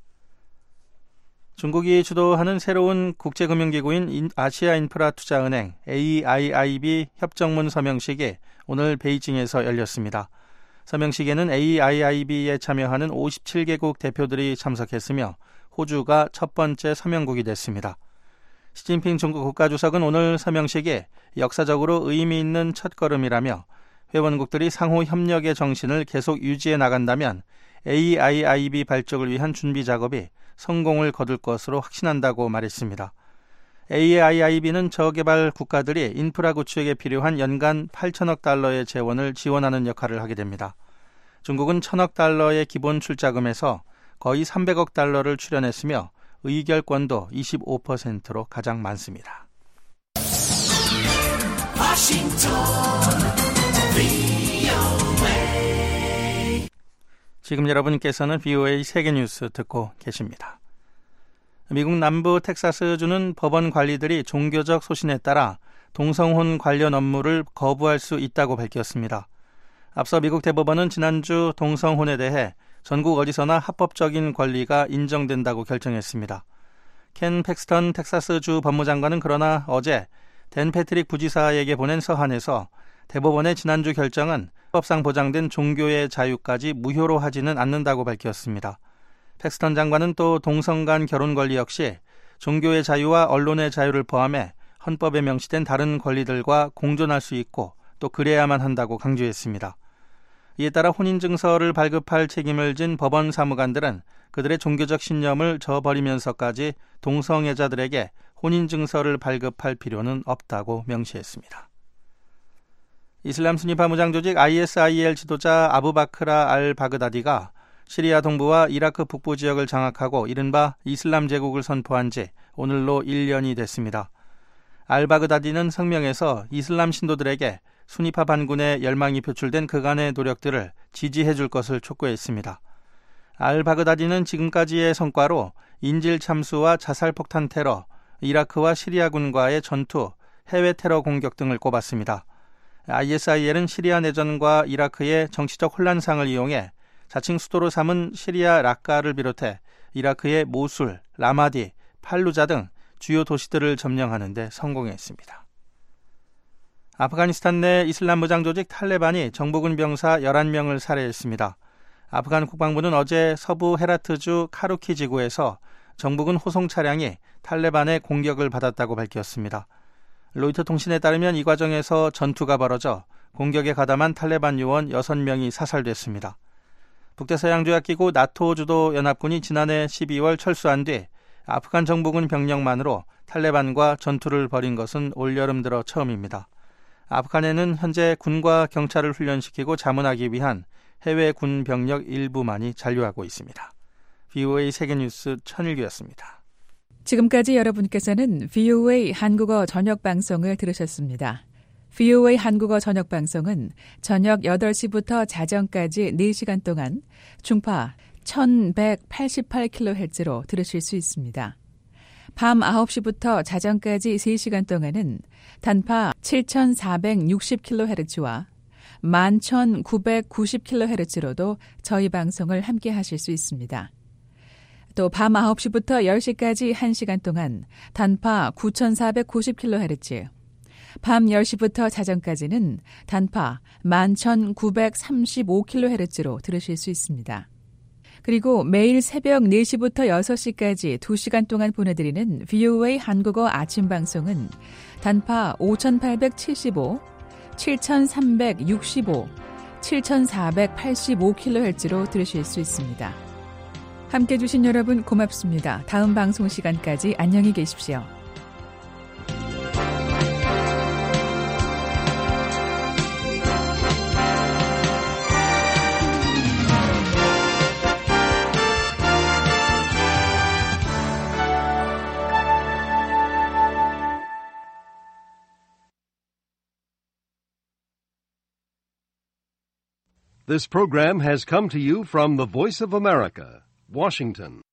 중국이 주도하는 새로운 국제금융기구인 아시아인프라투자은행 에이아이아이비 협정문 서명식이 오늘 베이징에서 열렸습니다. 서명식에는 에이아이아이비에 참여하는 오십칠 개국 대표들이 참석했으며 호주가 첫 번째 서명국이 됐습니다. 시진핑 중국 국가주석은 오늘 서명식이 역사적으로 의미 있는 첫걸음이라며 회원국들이 상호 협력의 정신을 계속 유지해 나간다면 에이아이아이비 발족을 위한 준비 작업이 성공을 거둘 것으로 확신한다고 말했습니다. 에이아이아이비는 저개발 국가들이 인프라 구축에 필요한 연간 팔천억 달러의 재원을 지원하는 역할을 하게 됩니다. 중국은 천억 달러의 기본 출자금에서 거의 삼백억 달러를 출연했으며 의결권도 이십오 퍼센트로 가장 많습니다. 지금 여러분께서는 비오에이 세계뉴스 듣고 계십니다. 미국 남부 텍사스주는 법원 관리들이 종교적 소신에 따라 동성혼 관련 업무를 거부할 수 있다고 밝혔습니다. 앞서 미국 대법원은 지난주 동성혼에 대해 전국 어디서나 합법적인 권리가 인정된다고 결정했습니다. 켄 팩스턴 텍사스주 법무장관은 그러나 어제 댄 패트릭 부지사에게 보낸 서한에서 대법원의 지난주 결정은 법상 보장된 종교의 자유까지 무효로 하지는 않는다고 밝혔습니다. 팩스턴 장관은 또 동성 간 결혼 권리 역시 종교의 자유와 언론의 자유를 포함해 헌법에 명시된 다른 권리들과 공존할 수 있고 또 그래야만 한다고 강조했습니다. 이에 따라 혼인증서를 발급할 책임을 진 법원 사무관들은 그들의 종교적 신념을 저버리면서까지 동성애자들에게 혼인증서를 발급할 필요는 없다고 명시했습니다. 이슬람 순위파 무장 조직 아이에스아이엘 지도자 아부바크라 알 바그다디가 시리아 동부와 이라크 북부 지역을 장악하고 이른바 이슬람 제국을 선포한 지 오늘로 일 년이 됐습니다. 알 바그다디는 성명에서 이슬람 신도들에게 순위파 반군의 열망이 표출된 그간의 노력들을 지지해 줄 것을 촉구했습니다. 알 바그다디는 지금까지의 성과로 인질 참수와 자살폭탄 테러, 이라크와 시리아군과의 전투, 해외 테러 공격 등을 꼽았습니다. 아이에스아이엘은 시리아 내전과 이라크의 정치적 혼란상을 이용해 자칭 수도로 삼은 시리아 라카를 비롯해 이라크의 모술, 라마디, 팔루자 등 주요 도시들을 점령하는 데 성공했습니다. 아프가니스탄 내 이슬람 무장 조직 탈레반이 정부군 병사 열한 명을 살해했습니다. 아프간 국방부는 어제 서부 헤라트주 카루키 지구에서 정부군 호송 차량이 탈레반의 공격을 받았다고 밝혔습니다. 로이터 통신에 따르면 이 과정에서 전투가 벌어져 공격에 가담한 탈레반 요원 여섯 명이 사살됐습니다. 북대서양조약기구 나토 주도 연합군이 지난해 십이월 철수한 뒤 아프간 정부군 병력만으로 탈레반과 전투를 벌인 것은 올여름 들어 처음입니다. 아프간에는 현재 군과 경찰을 훈련시키고 자문하기 위한 해외 군 병력 일부만이 잔류하고 있습니다. 비오에이 세계뉴스 천일규였습니다. 지금까지 여러분께서는 비오에이 한국어 저녁방송을 들으셨습니다. 비오에이 한국어 저녁방송은 저녁 여덟 시부터 자정까지 네 시간 동안 중파 천백팔십팔 킬로헤르츠로 들으실 수 있습니다. 밤 아홉 시부터 자정까지 세 시간 동안은 단파 칠천사백육십 킬로헤르츠와 만 천구백구십 킬로헤르츠로도 저희 방송을 함께 하실 수 있습니다. 또 밤 아홉 시부터 열 시까지 한 시간 동안 단파 구천사백구십 킬로헤르츠, 밤 열 시부터 자정까지는 단파 만 천구백삼십오 킬로헤르츠로 들으실 수 있습니다. 그리고 매일 새벽 네 시부터 여섯 시까지 두 시간 동안 보내드리는 비오에이 한국어 아침 방송은 단파 오천팔백칠십오, 칠천삼백육십오, 칠천사백팔십오 킬로헤르츠로 들으실 수 있습니다. 함께해 주신 여러분 고맙습니다. 다음 방송 시간까지 안녕히 계십시오. This program has come to you from the Voice of America, Washington.